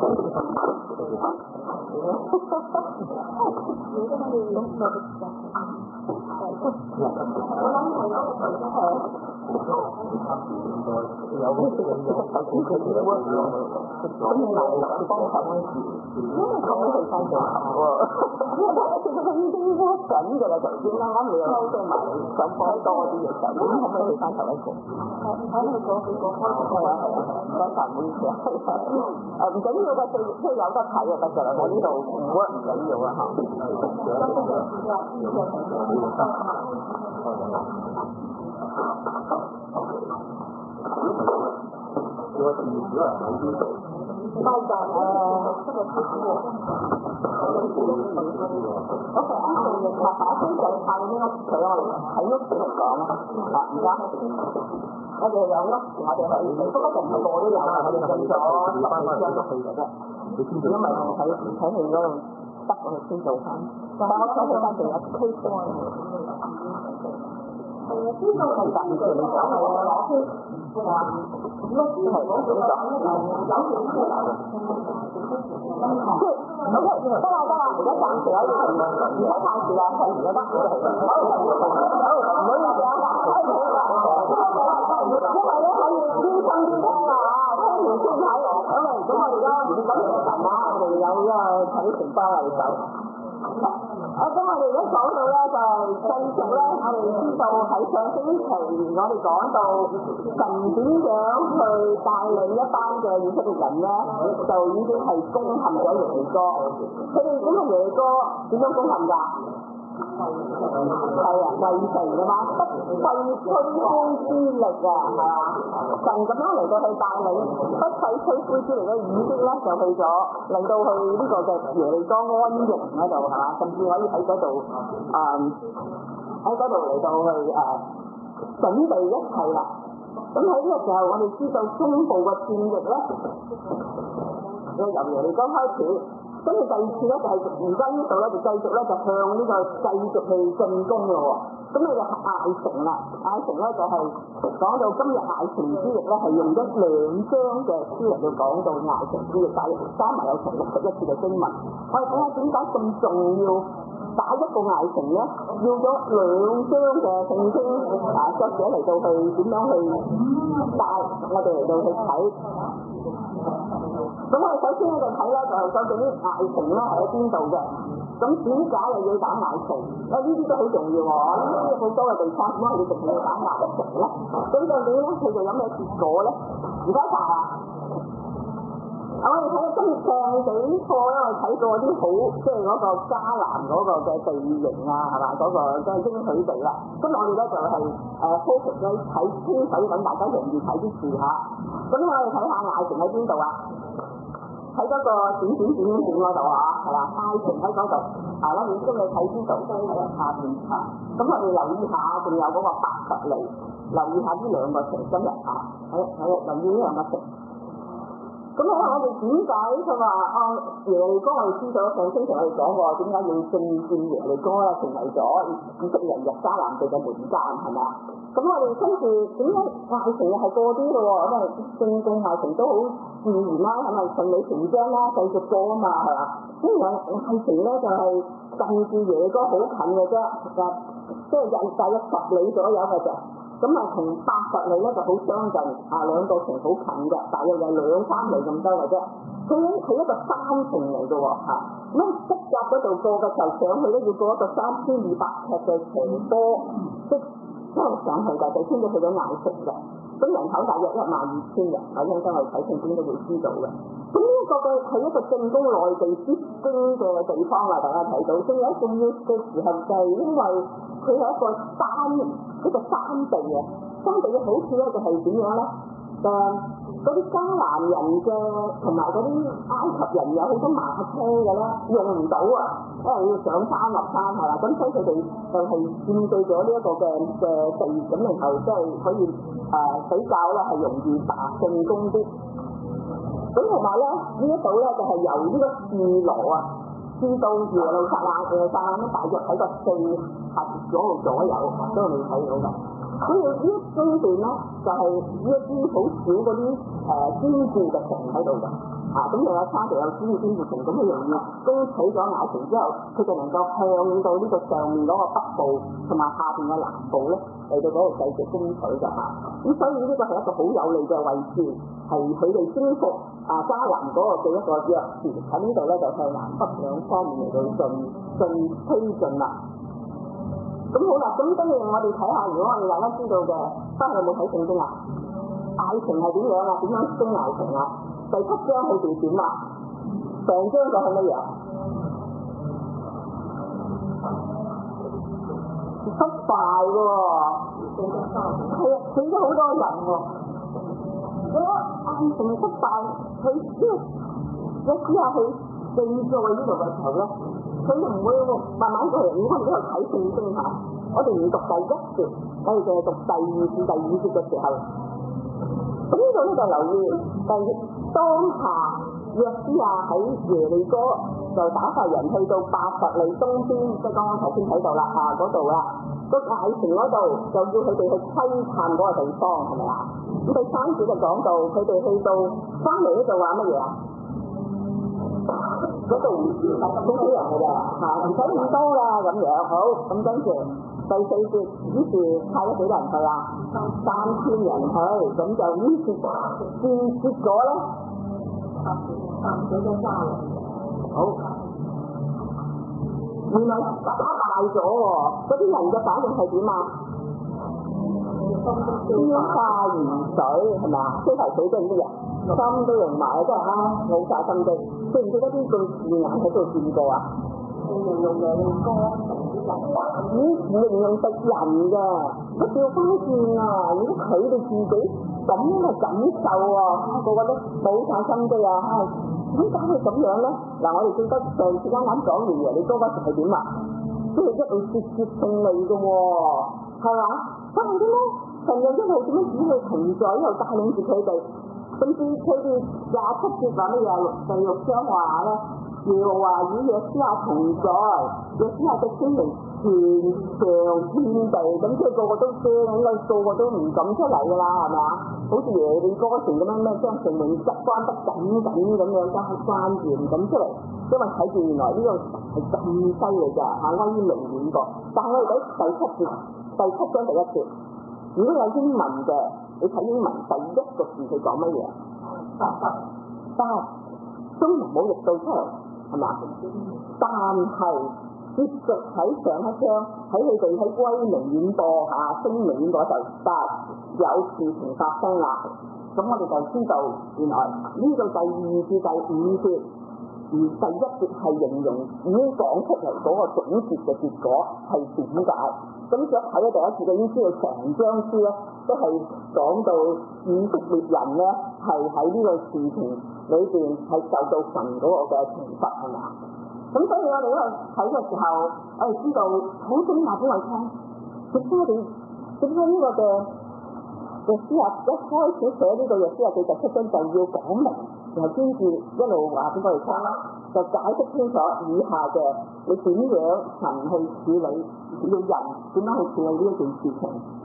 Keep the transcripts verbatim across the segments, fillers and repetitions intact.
有啲嘅嘢，首先佢哋會咁你嚟想幫手嗰時，因為咁樣去翻做喎，其實佢已經握緊㗎啦，頭先啱啱你又收聲埋，想幫多啲嘅時候，咁可唔可以去翻頭一個？睇佢嗰幾個開始係啊係啊，唔該曬唔好意思啊，誒唔緊要㗎，即即有得睇就得㗎啦，我呢度唔 work 唔緊要啊嚇。我自己啊，我知道。包括誒，這個師傅，我係啱做嘅，拍打先就拍呢屋佢我哋喺屋企嚟講啊，而家我哋有屋，我哋可以，不過就唔係個個都有啊，我哋就咗十幾張入去嘅啫。如果唔係睇睇戲嗰度得我哋先做翻，但係我睇佢翻仲有 case 喎。係啊，呢個係特別嘅，你講係啊，攞先。係啊，咁啊，係呢個，有錢出嚟。即係 OK， 得啦得啦，而家暫時可以停，唔使太遲啦，係而家得。好，好，唔好意思啊，開始啦。因為咧可以專心啲聽啊，聽完先睇。咁啊，咁我哋而家唔講嘢神啊，我哋有呢個睇情況嚟走。啊，咁我哋而家講到咧就繼續咧，我哋知道喺上星期我哋講到神點樣去帶領一班嘅以色列人咧，就已經係攻陷咗耶利哥。佢哋咁嘅耶利哥點樣攻陷㗎？係啊，圍城㗎嘛，不費吹灰之力啊，係嘛？神咁樣嚟到去帶領，不費吹灰之力嘅以色列咧就去咗，嚟到去呢個嘅耶利哥安營嗰度係嘛，甚至可以喺嗰度誒喺嗰度嚟到去誒、呃、準備一切啦。咁喺呢個時候，我哋知道中部嘅戰役咧，由耶利哥開始。跟住第二次咧就係而家呢度咧就繼續咧就向呢個繼續去進攻咯喎，咁你就艾城啦，艾城咧就係、是、講到今日艾城之役咧係用咗兩章嘅書嚟到講到艾城之役，加加埋有成六十一次嘅經文，我哋睇下點解咁重要打一個艾城咧，要咗兩章嘅聖經啊作者嚟到去點樣去帶我哋嚟到去睇。咁我哋首先咧就睇咧就係究竟艾城咧係喺邊度嘅？咁點解又要打艾城？啊呢啲都好重要喎！呢啲好多嘅地方點解要直接打艾城咧？咁究竟咧佢哋有咩結果咧？唔該晒啊！我哋睇下今日上幾課咧，我哋睇過啲好即係嗰個迦南嗰個嘅地形啊，係嘛嗰個即係應許地啦。咁我哋咧就係誒 focus 咧睇清楚咁，大家容易睇啲字嚇。咁我哋睇下艾城喺邊度啊？喺嗰個點點點點嗰度啊，係嘛？艾城喺嗰度啊，啦，如果你睇呢度都喺下邊啊。咁我哋留意下，仲有嗰個伯特利，留意下呢兩個城今日啊，喺喺留意呢兩個城。咁咧，我哋點解佢話啊耶利哥？我哋知道上星期我哋講過，點解要進佔耶利哥咧？成為咗以色列人入迦南地嘅門檻，係咪啊？咁我哋跟住點解艾城又係過啲咯？因為進攻艾城都好自然啦，係咪順理成章啦，繼續過啊嘛，係嘛？因為艾城咧就係近住耶利哥好近嘅啫，就即係大約十里左右嘅啫。咁啊，同伯特利咧就好相近，啊兩個城好近嘅，大約有兩三里咁多嘅啫。佢咧係一個山城嚟嘅喎，嚇咁側夾嗰度過嘅時候上去咧要過一個三千二百尺嘅斜坡，即係上去嘅，就先至去到艾城嘅。咁人口大約一萬二千人，我應該我哋睇聖經都會知道嘅。咁呢一個嘅係一個進攻內地必經嘅地方啊，大家睇到。仲有一重要嘅時候就係因為佢係一個山。呢個山地啊，山地嘅好處咧就係點樣咧？誒，嗰啲迦南人嘅同埋嗰啲埃及人有好多馬車嘅咧，用唔到啊，因為要上山落山係啦，咁所以佢哋就係佔據咗呢一個嘅嘅地，咁然後即係可以誒比較咧係容易打進攻啲。咁同埋咧呢一度咧就係由呢個示羅啊，至到耶路撒冷，耶路撒冷咧大約喺個四十左右左右，都係未睇到嘅。所以呢一階段咧，就係、是、呢一啲好少嗰啲誒堅固嘅城喺度嘅。咁嚇，咁又有差就有主要邊部層，咁佢容易攻取咗瓦城之後，佢就能夠向到呢個上面嗰個北部同埋下邊嘅南部咧嚟到嗰度繼續攻取嘅嚇。咁所以呢個係一個好有利嘅位置，係佢哋征服啊迦南嗰個嘅一個鑰匙。喺呢度咧就向南北兩方面嚟到進進推進啦。咁好啦，咁跟住我哋睇下，如果我哋大家知道嘅，翻去有冇睇聖經啊？艾城係點樣啊？點樣升艾城啊？第七章佢哋點啊？上章就係乜嘢？失敗嘅喎，係啊，死咗好多人喎。如果艾城失敗，佢呢個一下佢正在呢度嘅時候咧，佢就唔會慢慢過嚟，你睇唔睇度睇聖經嚇？我哋唔讀第一節，我哋淨係讀第二節、第五節嘅時候。咁呢度咧就留意，第當下約書亞喺耶利哥就打發人去到伯特利東邊，即係剛剛頭先睇到啦嚇嗰度啦，個艾城嗰度就要佢哋去窺探嗰個地方，係咪啊？咁第三節就講到佢哋去到翻嚟咧就話乜嘢啊？嗰度係好少人嘅啫嚇，唔使咁多啦咁樣。好，咁跟住第四節，於是派咗幾多人去啊？三千人去，咁就於是結結果咧，幾多三人？好，原來打敗咗喎，嗰啲人嘅反應係點啊？消化鹽水係咪啊？消化水即係乜嘢？心都用埋，真係啊，冇晒心機。記唔記得啲句字眼喺度見過啊？形容兩個以形容敵人嘅，佢調翻轉啊！如果佢哋自己咁樣嘅感受啊，個個都冇晒心機啊！點解會咁樣咧？嗱，我哋記得上次啱啱講完嘅，你嗰陣時係點啊？即係一路節節勝利嘅喎，係嘛？咁係點咧？神又一路點樣與佢同在，一路帶領住佢哋。甚至佢哋廿七節話乜嘢？第六章話咧，耶和華與約書亞同在，約書亞嘅聲名傳上遍地，咁即係個個都驚，應該個個都唔敢出嚟㗎啦，係咪啊？好似耶利哥城咁樣咩，將城門關得緊緊咁樣，加關住唔敢出嚟，因為睇住原來呢個係咁犀利㗎，嚇威名遠播。但係我哋睇第七節，第七章第一節，如果有英文嘅。你睇英文第一個字佢講乜嘢？得得，中文冇譯到出嚟，係嘛？但係接續喺上一章，喺佢哋喺威名遠播嚇聲名嗰度，但有事情發生啦。咁我哋就知道原來呢個第二至第五節，而第一節係形容已經講出嚟嗰個總結嘅結果係點解？咁所以睇咗第一節就已經知道成章書咧都係講到以色列人咧係喺呢個事情裏邊係受到神嗰個嘅懲罰，係咪啊？咁所以我哋喺度睇嘅時候，我哋知道好想話俾我聽，點解你點解呢個嘅約書亞一開始寫呢個約書亞記第七章就要講明，然後先至一路話俾我哋聽啦，就解釋清楚以下嘅你點樣神去處理，要人點樣去處理呢一件事情。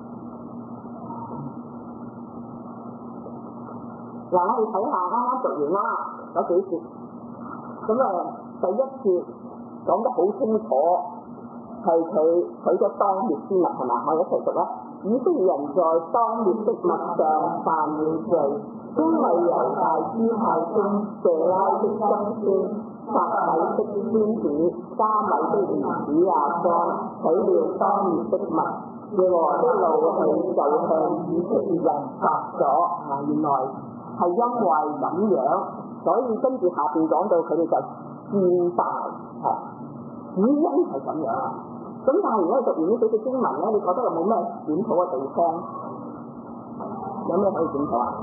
嗱，我哋睇下啱啱讀完啦嗰幾節，咁啊第一節講得好清楚，係佢佢嘅當滅之物係嘛？我哋一齊讀啦。以色列人在當滅的物上犯了罪，因為猶大支派中謝拉的曾孫撒米的孫子加米的兒子亞干取了當滅的物，耶和華的怒氣就向以色列人發咗啊！原來係因為咁樣，所以跟住下邊講到佢哋就戰敗，係主因係咁樣。咁但係如果讀完呢幾句經文咧，你覺得有冇咩檢討嘅地方？有咩可以檢討啊？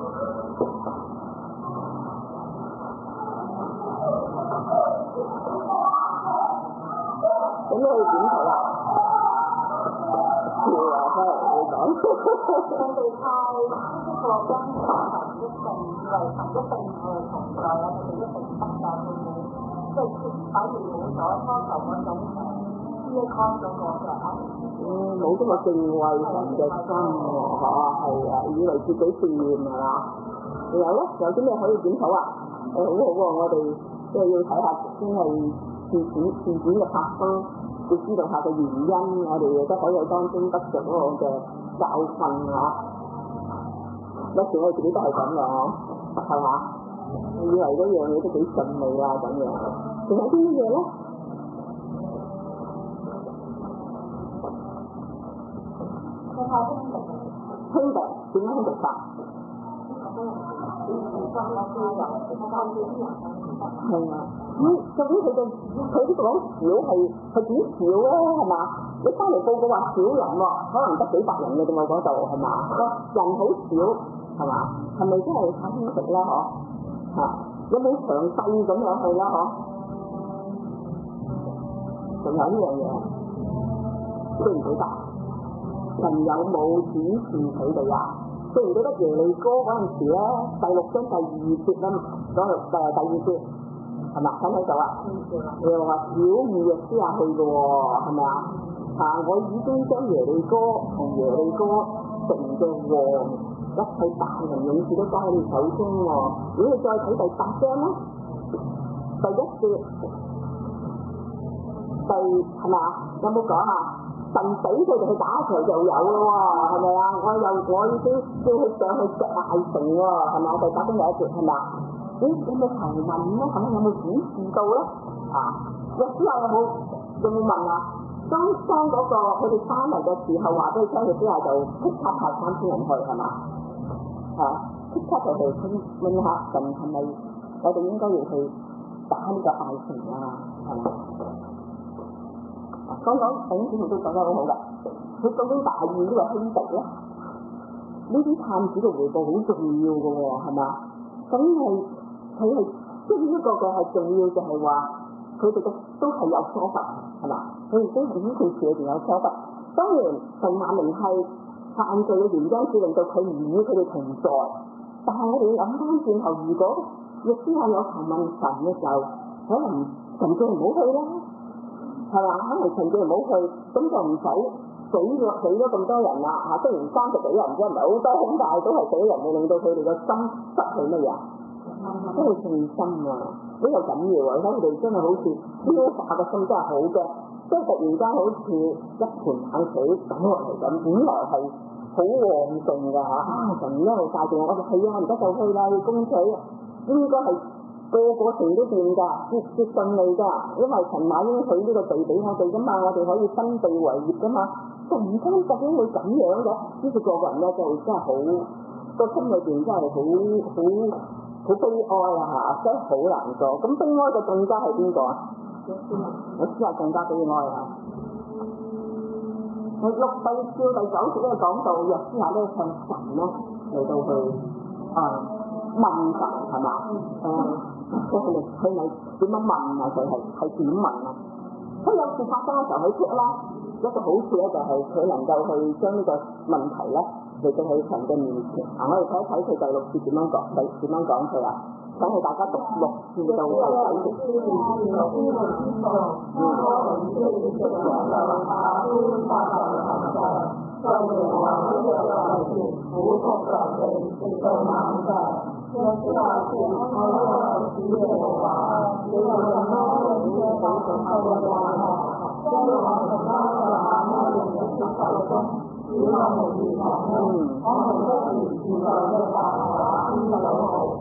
有咩可以檢討啊？笑啊！真係你講。佢哋派呢個跟神一定以為神一定係同在啊，佢哋一定得㗎，佢冇即係反而冇咗初頭嗰種呢一康嗰個嘅啊。嗯，冇咁嘅敬畏神嘅心喎，嚇係啊，以為自己掂係嘛？有咧，有啲咩可以檢討啊？ 好好喎，我哋即係要睇下先係事件事件嘅發生，要知道下嘅原因，我哋亦都可以當中得着嗰個嘅教訓嚇。有時我自己都係咁樣，係嘛？以為嗰樣嘢都幾順利啊咁樣，仲有啲乜嘢咧？佢太兄弟，兄弟點樣兄弟法？係啊，咁究竟佢哋佢呢個講少係係幾少咧？係嘛？你翻嚟報告話少人喎，可能得幾百人嘅啫，我嗰度係嘛？人好少係嘛？係咪真係太輕食咧？嗬嚇，有冇詳細咁樣去啦？嗬，仲有呢樣嘢，記唔記得？神有冇指示佢哋啊？記唔記得耶利哥嗰陣時咧，第六章第二節啦，嗰度誒第二節係咪？睇唔睇到啊？你話小意約書亞去嘅喎，係咪啊？啊！我已經將耶利哥同耶利哥城嘅王一切大能勇士都交喺你手中喎。如果你再睇第八章咧，第一節，第係咪啊？有冇講啊？神俾佢哋去打一場就有咯喎，係咪啊？我又我已經叫佢上去石大城喎，係咪啊？第八章第一節係咪啊？咦，有冇提問咧？係咪有冇顯示到咧？啊，約書亞有冇有冇問啊？當當嗰個佢哋翻嚟嘅時候話俾佢聽，約書亞就即刻派三千人去係嘛？嚇，即刻就去問下神係咪我哋應該要去打呢個大城啊？係嘛？講講頂子佢都講得好好㗎，佢究竟大意呢個兄弟咧？呢啲探子嘅回報好重要嘅喎，係嘛？咁係佢係即係呢個嘅係重要，就係話佢哋嘅都係有疏忽，係嘛？佢哋都係呢件事裏邊有疏忽。當然神話明係犯罪嘅原因，是令到佢唔與佢哋同在。但係我哋要諗翻轉頭，如果約書亞有求問神嘅時候，可能神叫唔好去啦。係嘛？可能陳記唔好去，咁就唔使死咗死咗咁多人啦嚇。雖然三十幾人啫，唔係好多，咁但係都係死人，會令到佢哋嘅心失去乜嘢？都係信心啊！呢個緊要啊！睇佢哋真係好似呢化嘅心真係好嘅，即係突然間好似一盆冷水倒落嚟咁，本來係好旺盛㗎嚇。啊！神一路帶住我，我話係啊，而家就去啦，要供水，應該係。個個城都掂㗎，絕絕順利㗎，因為神馬應許呢個地俾我哋㗎嘛，我哋可以分地為業㗎嘛。突然間究竟會咁樣嘅？呢個個人咧就真係好個心裏邊真係好好好悲哀啊嚇，真係好難過。咁悲哀嘅更加係邊個啊？我知係更加悲哀啊！我六第照第九節咧講到約書亞咧向神咧嚟到去啊問神係嘛？誒。即係佢咪點樣問啊？佢係係點問啊？佢有事發生嘅時候，佢識啦。一個好處咧就係佢能夠去將呢個問題咧嚟到喺神嘅面前。啊，我哋睇一睇佢第六節點樣講，點點樣講佢啊？等佢大家讀六節到第九節。我知道是我我只有我只有我们这些当时候的家伙在我们家的阿妈的手中只有我一个人我们自己知道的话听到了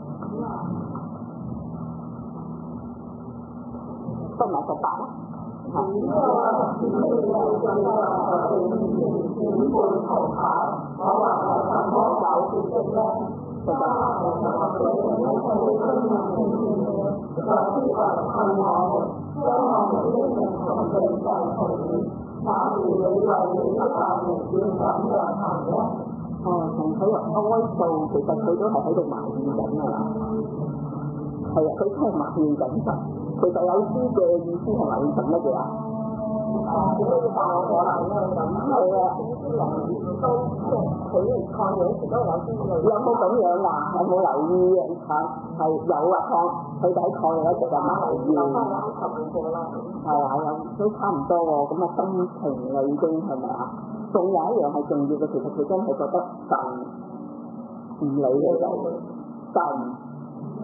分埋十八啦一個是一個叫做全部頭牌我話我什麼搞事的咧係啊，我哋呢個會分明明顯嘅，就係話係我哋將我哋呢個同對象同意，但係你為你一百年要咁樣行咧？哦，從佢哀訴，其實佢都係喺度埋怨緊㗎啦。係啊，佢真係埋怨緊神。其實有啲嘅意思係埋怨神乜嘢啊？點解要爆我啦？咁係啊，啲人都即係佢抗嘢時都有啲類。有冇咁樣㗎？有冇留意啊？係有啊，抗佢哋喺抗嘢嗰時就埋怨。係啊，有都差唔多喎。咁啊，心情啦已經係咪啊？仲有一樣係重要嘅，其實佢真係覺得神唔理佢哋，神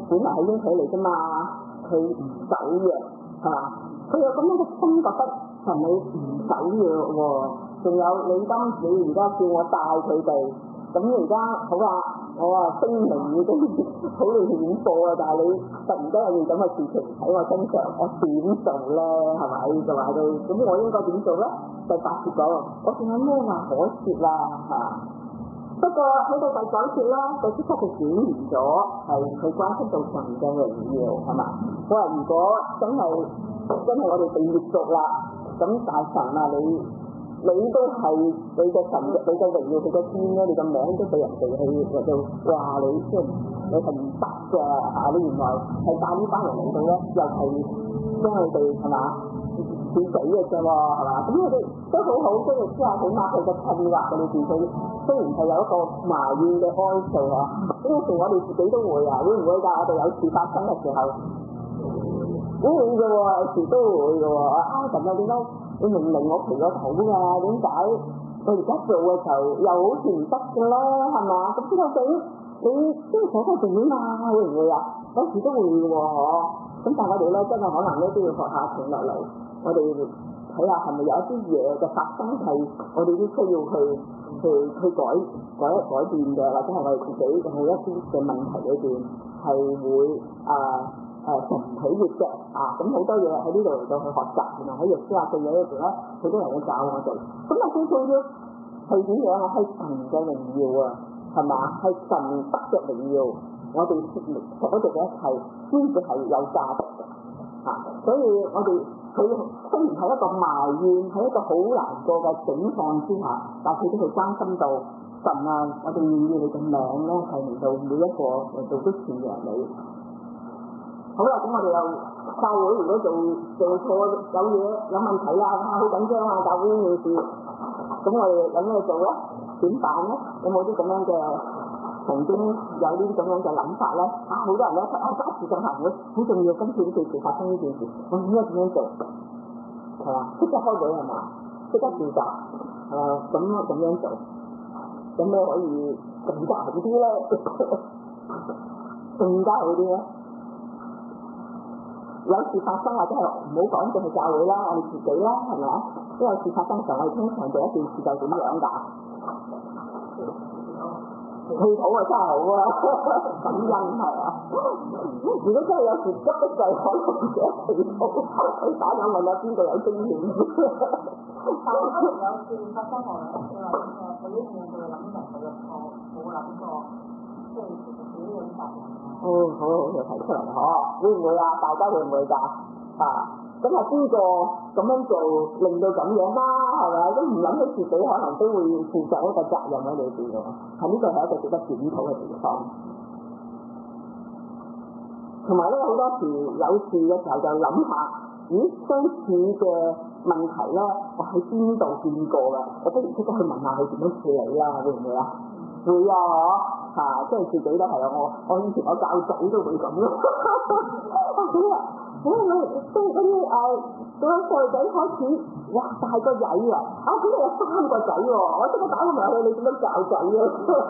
本來係應許嚟啫嘛，佢唔守約係嘛？佢有咁樣嘅心覺得神你唔守約喎，仲有你當你而家叫我帶佢哋，咁而家好啊，我話聲明已經好你險過啊，但係你突然間有件咁嘅事情喺我身上，我點做咧？係咪？就話佢咁我應該點做咧？第八節講，我仲有咩話可説啦嚇？不過喺到第九節咧，就即刻就顯現咗係佢關心到神嘅榮耀係嘛？我話如果真係真係我哋被滅族啦，咁大神啊你你都係你嘅神，你嘅榮耀，佢嘅天咧，你嘅名都俾人哋去嚟到話你，即係你係唔得嘅嚇！你原來係帶呢班人嚟到咧，又係將佢哋係嘛？死死嘅啫喎，係嘛？咁佢哋都好好，即係之後起碼佢嘅困惑嘅裏邊，佢雖然係有一個埋怨嘅哀訴啊，呢個時我哋自己都會啊，會唔會㗎？我哋有事發生嘅時候，會嘅喎，有時都會嘅喎。啊，神啊，點解你明明我祈咗禱㗎？點解我而家做嘅時候又好似唔得嘅咧？係嘛？咁究竟你即係所謂點啊？會唔會啊？有時都會嘅喎，嗬。咁但係我哋咧，真係可能咧都要學下停落嚟。我哋睇下係咪有一啲嘢嘅發生係我哋都需要去去去改改改變嘅，或者係我哋自己喺一啲嘅問題裏邊係會啊誒神唔喜悅嘅啊，咁好多嘢喺呢度嚟到去學習，同埋喺耶穌話嘅嘢裏邊咧，好多人會教我哋。咁啊最重要係點樣啊？係神嘅榮耀啊，係嘛？係神得嘅榮耀，我哋所做嘅一切先至係有價值嘅啊，所以我哋。佢雖然係一個埋怨，喺一個好難過嘅境況之下，但佢都係關心到神啊！我哋願意你嘅名咧，係嚟到每一個嚟到都傳揚你。好啦，咁我哋又教會如果做做錯有嘢有問題啊，好緊張啊，教會呢件事，咁我哋有咩做咧？點辦咧？有冇啲咁樣嘅？曾經有呢啲咁樣嘅諗法咧，啊好多人咧啊家事進行會好重要，今次呢件事發生呢件事，我應該點樣做？係嘛？即刻開會係嘛？即刻召集，誒咁咁樣做，有咩可以更加好啲咧？更加好啲咧？有事發生或者係唔好講就係教會啦，我哋自己啦，係咪啊？因為事發生時候，我哋通常做一件事就點樣㗎？祈禱啊真係好啊，感恩係啊！如果真係有時急得滯，可能唔記得祈禱，佢打電話問下邊個有經驗。但係可能有事發生落嚟，佢話誒，佢呢樣佢諗明佢嘅錯，冇諗過，即係其實自己諗法。哦，好好就提出嚟嗬，會唔會啊？大家會唔會㗎？啊！咁係邊個咁樣做令到咁樣啦？係咪？都唔諗起自己可能都會負上一個責任喺裏邊㗎。係呢個係一個值得檢討嘅地方。同埋咧，好多時有事嘅時候就諗下，咦，相似嘅問題咧，我喺邊度見過㗎？我不如即刻去問下佢點樣處理啦？會唔會啊？會啊！嗬嚇，即係自己都係啊！我我以前我教仔都會咁咯。我你即係嗰啲誒，嗰個細路仔開始，哇大個仔啊！啊，咁你有三個仔喎，我即刻打個問佢，你點樣教仔啊？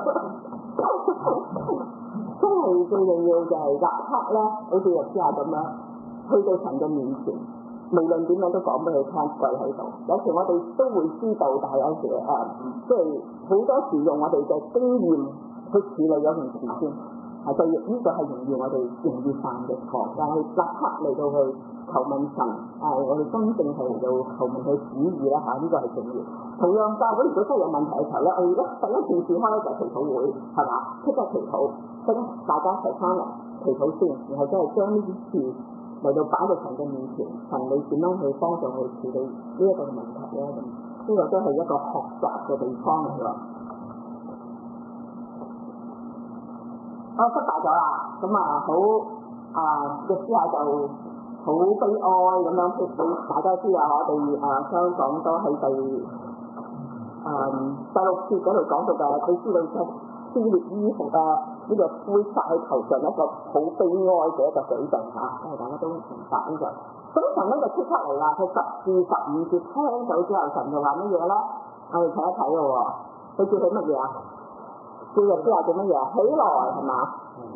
真係最重要就係立刻咧，好似日之下咁樣，去到神嘅面前，無論點樣都講俾佢聽，跪喺度。有時我哋都會知道，但係有時誒、呃，即係好多時用我哋嘅經驗去處理嗰件事先。係對，呢個係容易我哋容易犯嘅錯，但係立刻嚟到去求問神，啊，我哋真正係嚟到求問佢旨意啦嚇，呢個係重要。同樣教會如果真係有問題嘅時候咧，我而家第一件事開一個祈禱會，係嘛？即刻祈禱，即刻大家一齊翻嚟祈禱先，然後真係將呢啲事嚟到擺到神嘅面前，神你點樣去幫助去處理呢一個問題咧？咁呢個都係一個學習嘅地方嚟㗎。我失敗咗啦，咁啊好啊嘅之後就好悲哀咁樣，俾大家知啊，我哋啊香港都喺第啊第六節嗰度講到嘅，佢知道出撕裂衣服啊，呢、這個灰撒喺頭上一個好悲哀嘅一個舉動嚇，因為大家都明白呢個。咁神咧就即刻嚟啦，佢十至十五節聽到之後，神就話乜嘢咧？我哋睇一睇咯喎，佢叫佢乜嘢啊？叫日之後做乜嘢？起來係嘛？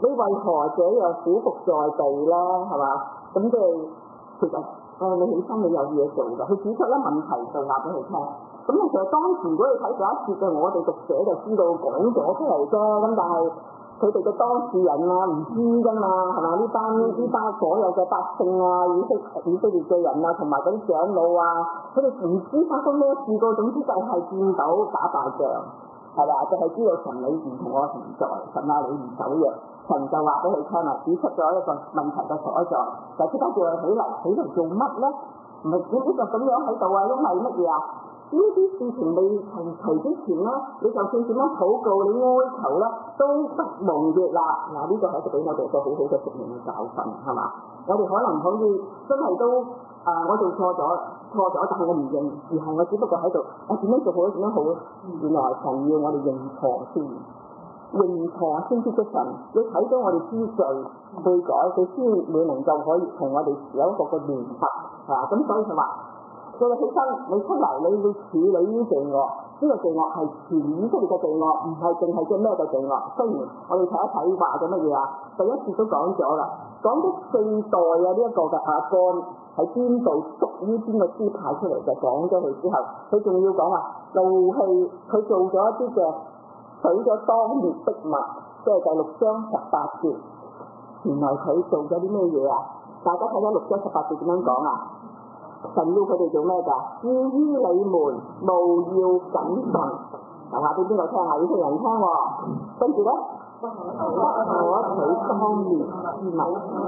你為何這樣苦伏在地咧？係嘛？咁即係其實誒、呃、你起身你有嘢做㗎，佢指出咧問題就話俾佢聽。咁其實當時如果你睇第一節嘅，我哋讀者就知道講咗出嚟啫。咁但係佢哋嘅當事人啊唔知㗎嘛，係嘛？呢班呢班所有嘅百姓啊，以色以色列嘅人啊，同埋嗰啲長老啊，佢哋唔知發生咩事個，總之就係見到打敗仗，係嘛？就係、是、知道神你唔同我同在，神啊你唔守約，神就話俾佢聽啦，指出咗一個問題嘅所在，就即刻叫佢起嚟，起嚟做乜咧？唔係只呢個咁樣喺度啊，因為乜嘢啊？呢啲事情未提提之前咧，你就算點樣禱告，你哀求咧，都不蒙悅納。嗱，呢個係一個俾我哋一個好好嘅屬靈嘅教訓，係嘛？我哋可能可以真係都啊、呃，我做錯咗，錯咗，但係我唔認，而係我只不過喺度，我點樣做好咧？點樣好咧？原來神要我哋認錯先，認錯先知出神。你睇到我哋知罪悔改，佢先會能夠可以同我哋有一個嘅聯合，係嘛？咁所以佢話。叫你起身，你出嚟，你要處理呢啲罪惡。呢、這個罪惡係全以色列嘅罪惡，唔係淨係叫咩嘅罪惡。雖然我哋睇一睇話咗乜嘢啊，第一次都講咗啦，講咗四代啊呢一個嘅亞干喺邊度屬於邊個支派出嚟就講咗佢之後，佢仲要講話怒氣，佢做咗一啲嘅取咗當滅的物，即係第六章十八節。原來佢做咗啲咩嘢啊？大家睇咗六章十八節點樣講啊？神要佢哋做咩㗎？至於你們務要謹慎，就話俾邊個聽啊？要聽人聽喎。跟住咧，不可取當滅之物，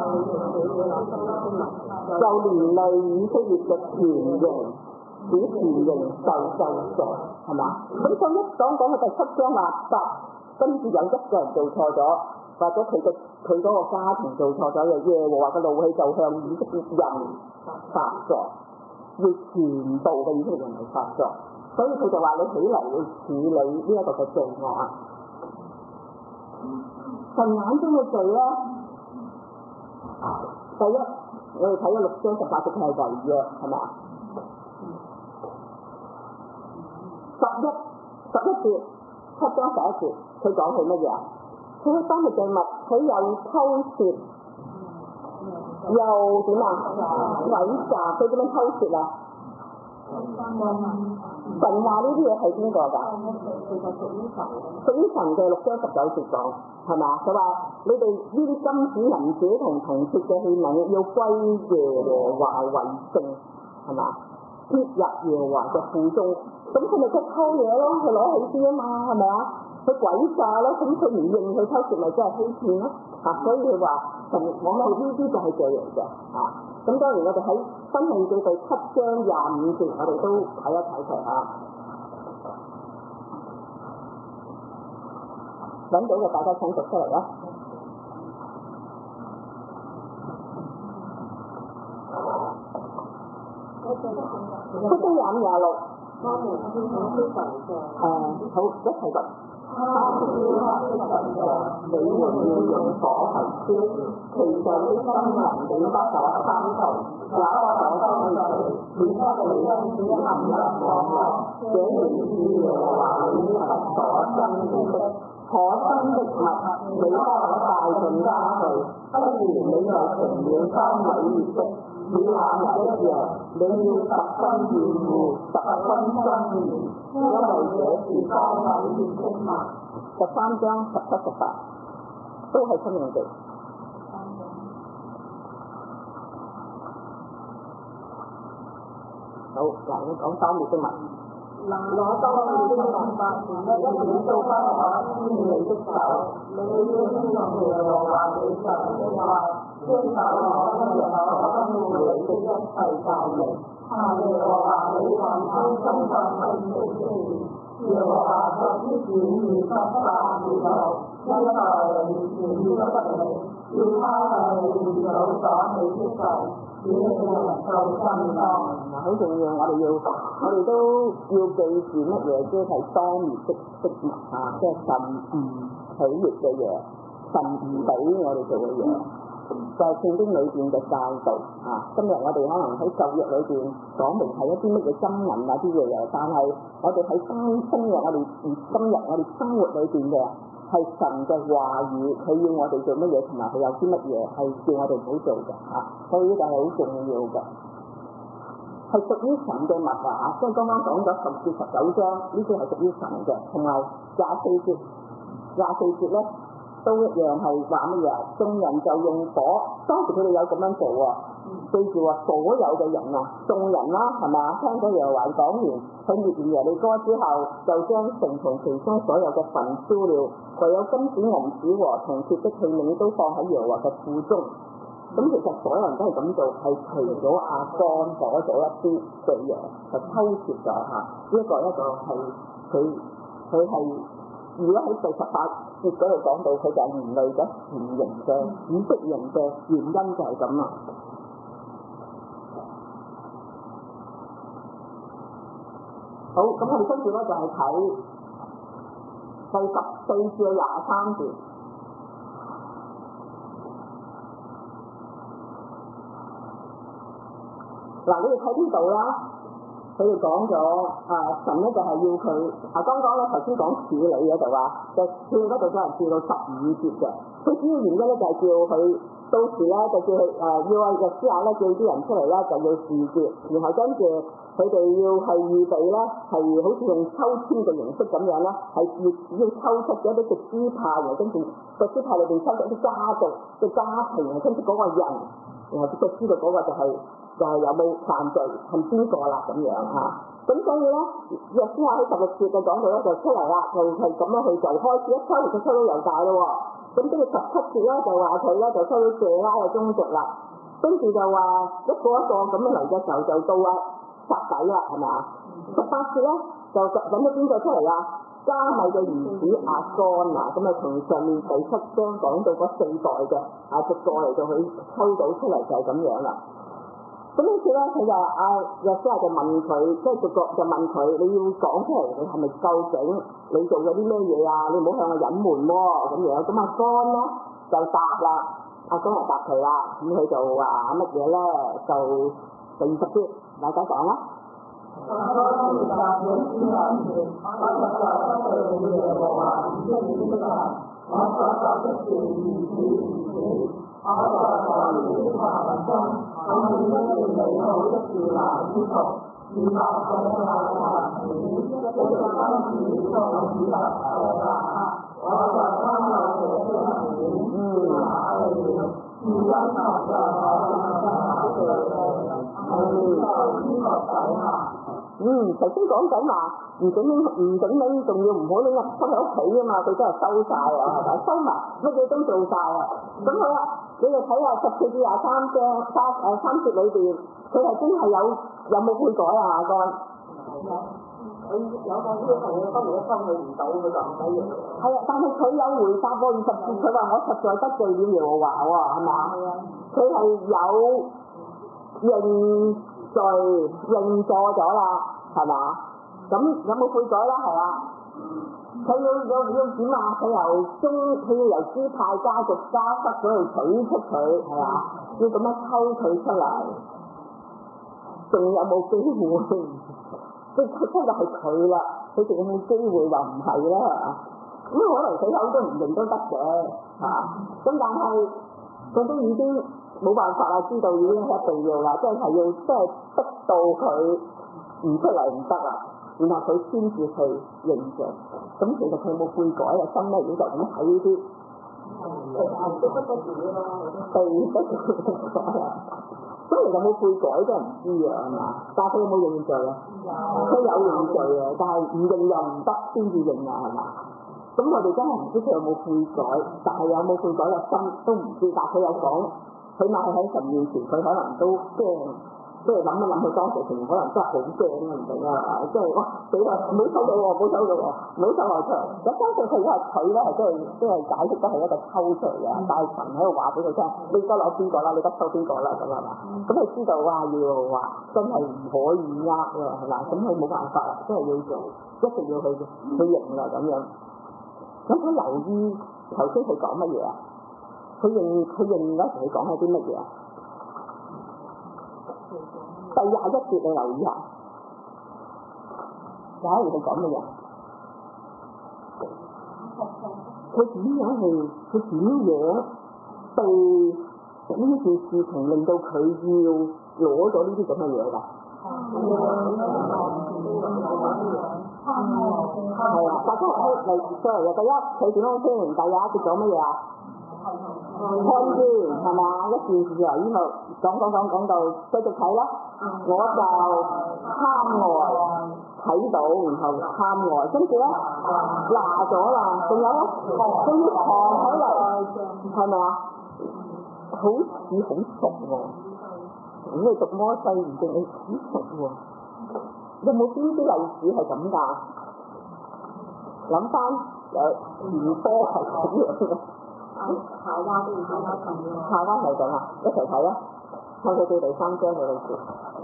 就連累以色列嘅權刑，使權刑受咒詛，係嘛？咁所以一講講嘅第七章話，就跟住有一個人做錯咗，或者佢嘅佢嗰個家庭做錯咗，又耶和華嘅怒氣就向以色列人發作。要全部嘅以色列人嚟發作，所以佢就話你起嚟要處理呢一個嘅罪惡啊！神眼中嘅罪咧，第一我哋睇咗六章十八節係違約，係咪啊？十一十一節七章十一節，佢講係乜嘢啊？佢嘅當日嘅物，佢又偷竊。又點啊？毀詐，佢點樣偷竊啊？神話呢啲嘢係邊個㗎？屬於神嘅六章十九節講，係嘛？佢話你哋呢啲金子銀子同銅鐵嘅器皿要歸耶和華為聖，係嘛？貼入耶和華嘅庫中，咁佢咪即係偷嘢咯？佢攞起啲啊嘛，係咪啊？佢詭詐咯，咁佢唔認佢偷竊，咪即係欺騙咯？啊，所以佢話神講到呢啲就係罪嚟嘅，啊，咁當然我哋喺申命記第七章廿五節，我哋都睇一睇佢嚇。揾到嘅大家請讀出嚟啦。七章廿五廿六。誒，好，一齊讀。他是他的神像，你們要用火焚燒，其上的金銀你不可貪圖，也不可收稅，免得你因此陷入網羅。這原是耶和華你神所憎惡的，可憎的物，你不可帶進家去，不然你就成了當毀滅的。與那日一樣，你要十分厭惡，十分憎惡，因為這是當毀滅的物。十三章十七十八都係申命記。好，嗱，我講當滅的物。我當滅的物發現一點都不可沾你的手，你要聽從耶和華你神的話，遵守我今日所吩咐你的一切誡命。但耶和華你還擔心發生的事，耶和華作的旨意不發烈怒，因為你善於不理，要他向你列祖所起的誓，使你能夠振當。好重要，我哋要，我哋都要記住乜嘢？即係當滅的的物啊！即係神唔喜悅嘅嘢，神唔俾我哋做嘅嘢。就係聖經裏邊嘅教導啊！今日我哋可能喺舊約裏邊講明係一啲乜嘢金銀啊啲嘢，但係我哋喺新新約我哋今日我哋生活裏邊嘅係神嘅話語，佢要我哋做乜嘢，同埋佢有啲乜嘢係叫我哋唔好做嘅嚇，所以呢個係好重要嘅，係屬於神嘅物啊！即係剛剛講咗十至十九章，呢啲係屬於神嘅，同埋廿四節，廿四節咧都一樣係話乜嘢？眾人就用火，當時佢哋有咁樣做喎。記住話，所有嘅人啊，眾人啦，係咪啊？聽到耶和華講完，佢滅完耶利哥之後，就將城同其中所有嘅焚燒了，唯有金子、銀子和銅鐵的器皿都放喺耶和華嘅庫中。咁其實所有人都係咁做，係除咗亞干攞咗一啲嘅嘢，就偷竊咗嚇。呢、這、一個一個係佢佢係，如果喺第十八節嗰度講到，佢就係連累咗前人嘅以色列人嘅原因就係咁啦。好，咁我哋跟住咧就係睇第十四至廿三節。嗱，你哋睇呢度啦，佢哋講咗啊，神咧就係要佢啊，剛剛咧頭先講處理嗰度啊，就跳嗰度都係跳到十五節嘅。佢主要原因咧就係叫佢到時咧就叫佢誒、呃、要啊約書亞咧叫啲人出嚟咧就要示劍，然後跟住佢哋要係預備咧係好似用抽籤嘅形式咁樣咧，係要要抽出咗一啲嘅支派，然後跟住個支派裏邊抽出一啲家族嘅家庭，跟住嗰個人，然後就知道嗰個就係、是。就係有冇犯罪係邊個啦咁樣嚇，咁所以咧，約書亞喺十六節嘅講到咧就出嚟啦，就係咁樣去就開始一抽就抽到猶大咯喎，咁跟住十七節咧就話佢咧就抽到謝拉嘅宗族啦，跟住就話一個一個咁樣嚟嘅時候就到啊撒底啦係咪啊？十八節咧就揾咗邊個出嚟啊？加米嘅兒子亞干啊，咁啊從上面第七章講到嗰四代嘅啊，逐個嚟到去抽到出嚟就係咁樣啦。咁呢次咧，佢就啊約書亞就問佢，即係逐個就問佢，你要講出嚟，你係咪究竟你做咗啲咩嘢啊？你唔好向我隱瞞喎，咁樣。咁阿干咧就答啦，阿干就答佢啦。咁佢就話乜嘢咧？就第二十節，大家講啦。我在我們的話文中，我們一定美好的召拿之道，以百種嘅話語，一個金子作主特嘅話，我在當我寫的文字哪裏，如今學在我嘅手裏，係在天國底下。嗯，頭先講緊話唔准拎，唔准拎，仲要唔好拎入收喺屋企啊嘛，佢真係收晒啊，係咪？收埋乜嘢都做晒啊！咁好啦，你哋睇下十四至廿三章三誒三節裏邊，佢係真係有有冇悔改啊？個佢有個呢個嘢，當然都收佢唔到，佢就唔使認。係啊，但係佢有回答過二十節，佢話我實在得罪了耶和華喎，係嘛？佢係有認罪認錯咗啦，係嘛？咁有冇悔改啦？係啊，佢要要要點啊？佢由中，佢要由支派家族家室嗰度取出佢，係嘛？要咁樣抽佢出嚟，仲有冇機會？即係佢抽就係佢啦，佢仲有冇機會話唔係咧？咁可能佢口都唔認都得嘅，嚇、啊。咁但係佢都已經。冇辦法啦，知道已經一定要啦，即係要即係逼到佢唔出嚟唔得啦，然後佢先至去認罪。咁其實佢冇悔改嘅心咧，如果就咁睇呢啲，係都不得自己咯，地不得改啊！咁其實冇悔改真係唔知啊，係嘛？但係佢有冇認罪啊？佢有認罪啊，但係唔認又唔得，先至認啊，係嘛？咁我哋真係唔知佢有冇悔改，但係有冇悔改嘅心都唔知，但係佢有講。起碼係喺神面前，佢可能都驚，即係諗一諗佢當時情，可能真係好驚啊！唔定啊，即係哇死啦！唔好收到喎，唔好收到喎，唔好收我出嚟。咁當時佢因為佢咧係即係即係解釋得係一個抽出嚟嘅，但係神喺度話俾佢聽，你而家攞邊個啦？你得收邊個啦？咁係嘛？咁佢知道哇要話真係唔可以呃喎，係嘛？咁佢冇辦法啦，真係要做，一定要去去認啦咁樣。咁佢留意頭先佢講乜嘢啊？佢認佢認嗰時，佢講係啲乜嘢啊？第廿一節你留意下，廿一節佢講乜嘢？ 佢點樣係佢點樣被呢件事情令到佢要攞咗呢啲咁嘅嘢㗎？係啊，大家係嚟，sorry，第一佢點樣先？第二佢講乜嘢啊？看見係嘛？一件事由呢度講講講講到繼續睇啦，我就貪愛睇到，然後貪愛，跟住咧拿咗啦，仲有咧，仲要藏起嚟，係咪啊？好似好熟喎，咁你讀摩西唔定你好熟喎，有冇邊啲例子係咁㗎？諗翻有前科係咁樣嘅。夏娃都要夏娃咁咯，夏娃嚟講啊，一齊睇啊！睇佢到第三章嘅歷史。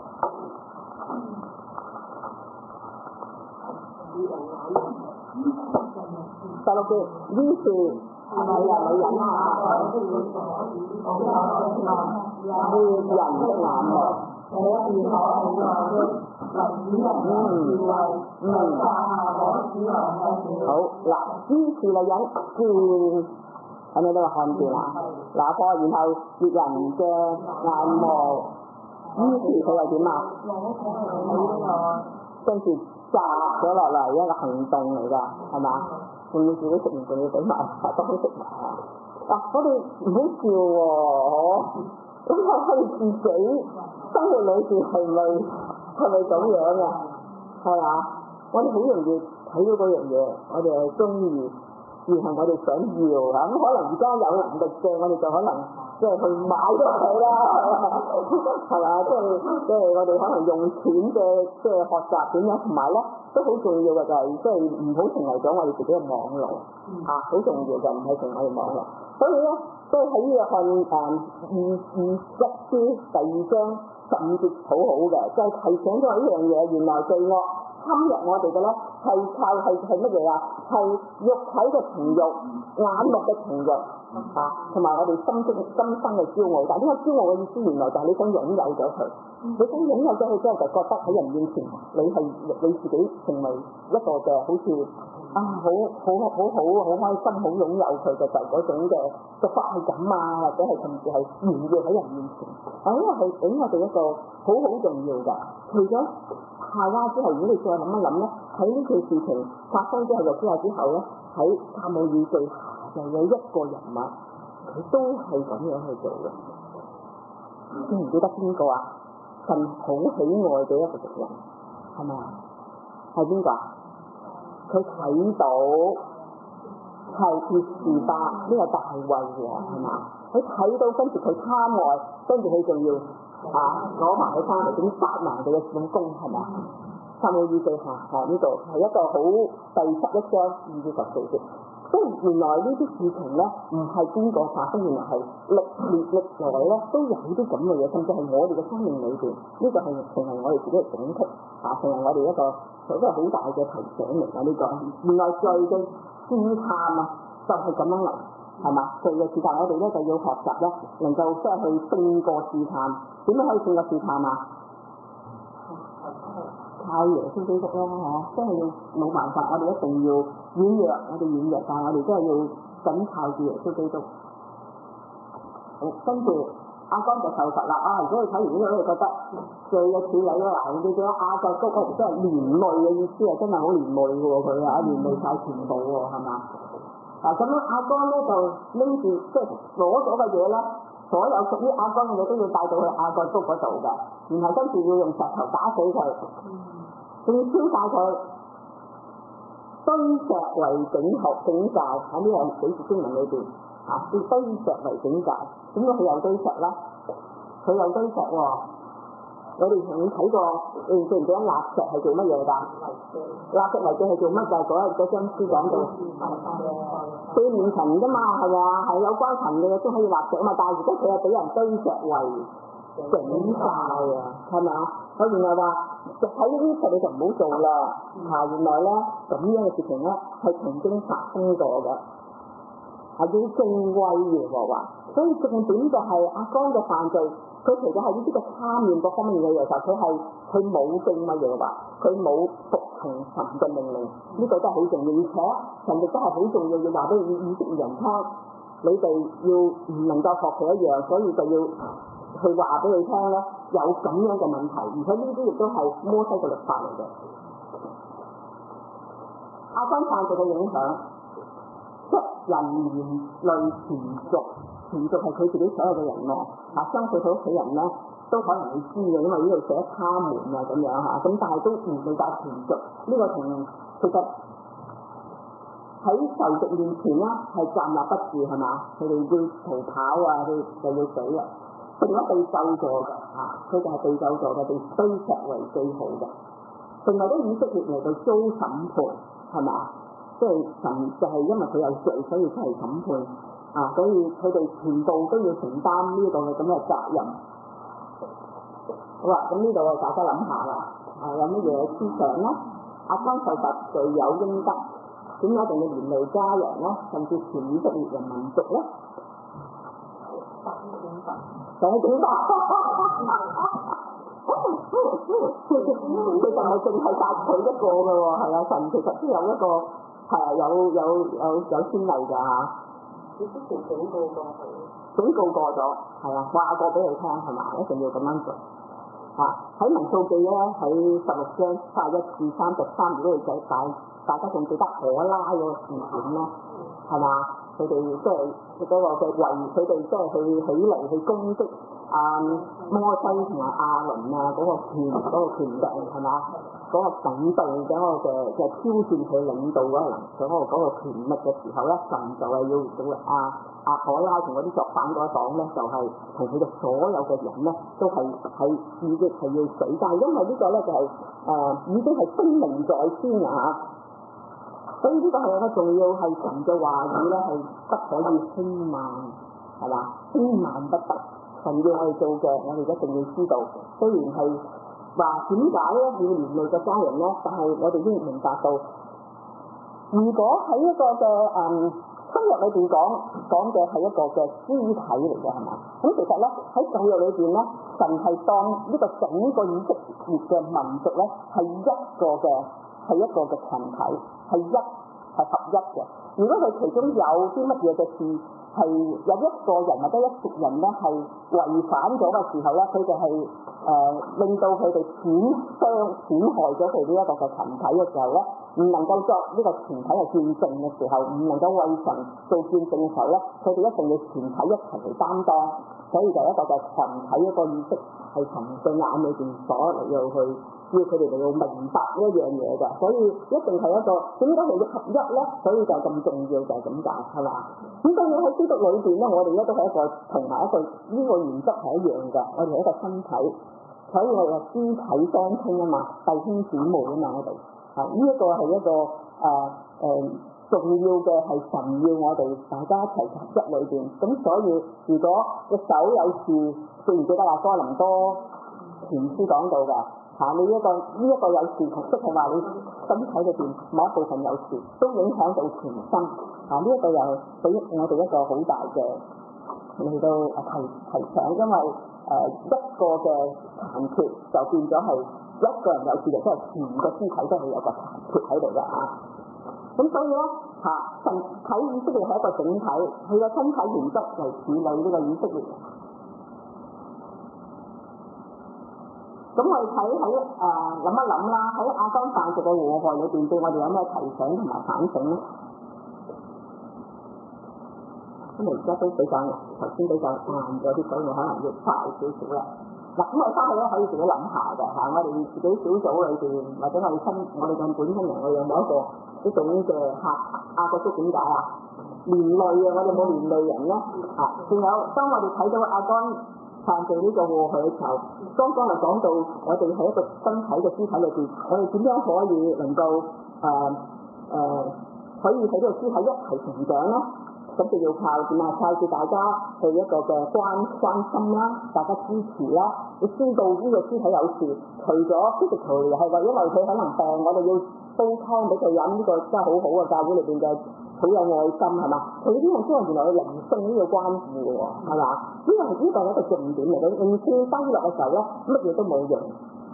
第六節，於是係咪啊女人啊？獵人的眼目。嗯嗯。好嗱，於是女人見。咁你都話看見啦，嗱個然後獵人嘅眼目，於是佢又點啊？跟住摘咗落嚟一個行動嚟㗎，係嘛？仲要自己食完，仲要俾埋都好食埋啊！嗱，我哋唔好笑喎，咁我哋自己生活裏邊係咪係咪咁樣嘅？係嘛？我哋好容易睇到嗰樣嘢，我哋係中意。然後我哋想要嚇，咁可能而家有能力嘅，我哋就可能即係去買咗佢啦，係嘛？即係即係我哋可能用錢嘅即係學習點樣，同埋咧都好重要嘅就係即係唔好成為咗我哋自己嘅網絡嚇，好重要就唔係成為我哋網絡。所以咧，即係喺約翰誒二二一書第二章十五節好好嘅，就係提醒咗呢樣嘢，原來罪惡侵入我哋嘅咧，係靠係係乜嘢啊？係肉體嘅情慾、眼目嘅情慾啊，同埋我哋心中心生嘅驕傲。但係呢個驕傲嘅意思，原來就係你想擁有咗佢，你想擁有咗佢之後，就覺得喺人面前，你係你自己成為一個嘅好似啊，好好好好好開心，好擁有佢嘅就係嗰種嘅嘅快感啊，或者係甚至係炫耀喺人面前。啊，呢個係俾我哋一個好好重要㗎。除咗夏娃之後，如果你再諗一諗咧，喺呢件事情發生之後，就之後之後咧，喺撒母耳記下又有一個人物，佢都係咁樣去做嘅。記唔記得邊個啊？神好喜愛嘅一個族人，係咪啊？係邊個啊？佢睇到係別是巴呢個大衛喎，係嘛？佢睇到跟住佢貪愛，跟住佢仲要。啊！攞埋佢翻嚟，點殺埋佢嘅種功係嘛？撒母耳記下啊，呢度係一個好第十一章二至十四節。即係原來呢啲事情咧，唔係邊個發生，原來係歷歷歷來咧都有啲咁嘅嘢，甚至係我哋嘅生命裏邊，呢個係成為我哋自己嘅警惕啊，成為我哋一個一個好大嘅提醒嚟㗎。呢個原來罪嘅試探啊，就係咁樣嚟。係嘛？罪嘅試探，我哋咧就要學習咧，能夠即係去勝過試探。點樣可以勝過試探啊？靠耶穌基督咯，嗬！真係要冇辦法，我哋一定要軟弱，我哋軟弱，但係我哋真係要緊靠住耶穌基督。好，跟住亞干就受罰啦。啊，如果你睇完呢個，你覺得罪嘅處理咧，嗱，你記住亞干都係真係連累嘅意思啊，真係好連累嘅喎，佢啊連累曬全部喎，係嘛？嗱，咁樣亞干咧就拎住即係攞咗嘅嘢咧，所有屬於亞干嘅嘢都要帶到去亞干谷嗰度嘅，然後跟住要用石頭打死佢，仲要燒曬佢，堆石為警號警戒喺呢個幾節經文裏邊啊，要堆石為警戒，點解佢有堆石咧？佢有堆石喎、哦。我哋曾經睇過，你記唔記得蠟石係做乜嘢㗎？蠟石嚟嘅係做乜㗎？嗰日嗰張書講到對面塵㗎嘛，係咪啊？係有關塵嘅嘢都可以蠟石啊嘛，但係而家佢係俾人堆石為整晒啊，係咪啊？佢原來話喺呢啲石你就唔好做啦，嚇！原來咧咁樣嘅事情咧係曾經發生過嘅，係要敬畏耶和華。所以重點就係亞干嘅犯罪。佢除咗係呢啲嘅貪念各方面嘅嘢，就佢係佢冇敬畏耶和華，佢冇服從神嘅命令，呢、這個都係好重要。而且神亦都係好重要，要話俾以色列人聽，你哋要唔能夠學佢一樣，所以就要去話俾佢聽咧，有咁樣嘅問題。而且呢啲亦都係摩西嘅律法嚟嘅。亞干犯罪嘅影響，即人連累全族，全族係佢自己所有嘅人咯。啊，相信佢屋企人咧都可能會知嘅，因為呢度寫他們啊咁樣嚇，咁但係都唔理解全族。呢、這個同其實喺仇敵面前咧係站立不住係嘛？佢哋要逃跑啊，佢就要死啊，佢哋被咒詛嘅嚇，佢哋係被咒詛嘅，被堆石為記號嘅，成為咗以色列嚟到遭審判係嘛？即係神就係因為佢有罪，所以出嚟審判啊，所以佢哋全部都要承擔呢個嘅咁嘅責任。好啦，咁呢度大家諗下啦，啊有乜嘢思想咧？亞干受罰罪有應得，點解一定要連累家人咧？甚至全以色列人民族咧？想點辦？其實唔係淨係殺佢一個嘅喎，係啊，神其實都有一個係有有有有先例㗎嚇。你之前警告過佢，警告過咗，係啊，話過俾佢聽係嘛，一定要咁樣做。啊！喺民數記咧，喺十六章三十一至三十三，如果你睇大大家仲記得可拉嗰個事件咧，係嘛？佢哋即係嗰個嘅為佢哋即係去起嚟去攻擊啊摩西同埋亞倫啊嗰個權嗰、嗰個權力係嘛？嗰、嗰個領導嗰個嘅嘅挑戰佢領導嗰個嗰個嗰個權力嘅時候咧，神就係要到啊啊可拉同嗰啲作反嗰黨咧，就係同佢哋所有嘅人咧，都係係已經係要死，但係因為呢個咧就係、是、誒、呃、已經係聲明在先啊！所以呢個係一個重要，係神嘅話語咧，係不可以輕慢，係嘛？輕慢不得，神要我哋做嘅，我哋一定要知道。雖然係話點解咧要連累嘅家人咧，但係我哋已經明白到，如果喺一個嘅誒新約裏邊講講嘅係一個嘅肢體嚟嘅，係嘛？咁其實咧喺舊約裏邊咧，神係當呢個整個以色列嘅民族咧係一個嘅。係一個嘅群體，係一係合一嘅。如果佢其中有啲乜嘢嘅事係有一個人或者一族人咧係違反咗嘅時候咧，佢就係誒令到佢哋損傷損害咗佢呢一個嘅群體嘅時候咧，唔能夠作呢個群體嘅見證嘅時候，唔能夠為神做見證嘅時候咧，佢哋一定要全體一齊嚟擔當。所以就一個嘅群體一個意識係從對眼裏邊所嚟到去。要佢哋嚟到明白呢一樣嘢嘅，所以一定係一個點解係要合一咧？所以就咁重要，就係咁解，係嘛？咁當然喺基督裏邊咧，我哋咧都係一個同埋一個呢個原則係一樣嘅，我哋係一個身體，所以我哋肢體相稱啊嘛，弟兄姊妹啊嘛，我哋啊呢一個係一個誒誒、呃呃、重要嘅係神要我哋大家一齊合一裏邊。咁所以如果個手有事，記唔記得話哥林多前書講到㗎？嚇、啊！你一個呢一個有事，即係話你身體裏邊某一部分有事，都影響到全身。嚇、啊！呢、這個、一個又俾我哋一個好大嘅嚟到提提醒，因為誒、呃、一個嘅殘缺就變咗係一個人有事，就即係全個肢體都係有個殘缺喺度嘅嚇。咁、啊、所以咧嚇，神睇以色列係一個整體，佢嘅身體原則嚟處理呢個以色列。咁我哋睇喺誒諗一諗啦，喺亞干犯罪嘅禍害裏邊，對我哋有咩提醒同埋反省咧？咁我而家都比較頭先比較慢咗啲，所以我可能要快少少啦。嗱，咁我翻去咧可以自己諗下嘅嚇，我哋自己小組裏邊或者我哋親我哋嘅本親人，我哋有冇一個呢種嘅嚇亞國叔點解啊？連累啊，我哋冇連累人咧嚇。仲有當我哋睇到亞干犯罪呢個禍害嘅時候，剛剛就講到我哋喺一個身體嘅肢體裏邊，我哋點樣可以能夠誒誒、呃呃、可以喺呢個肢體一齊成長咧？咁就要靠點啊？靠住大家嘅一個嘅關關心啦，大家支持啦。你知道呢個肢體有事，除咗 physical 係為咗為佢可能病，我哋要煲湯俾佢飲，呢、這個真係好好嘅教會裏邊嘅。好有愛心係嘛？佢呢個先係原來佢靈性呢個關顧嘅喎，係嘛？呢個係呢個係一個重點嚟嘅。靈性低落嘅時候咧，乜嘢都冇用啊！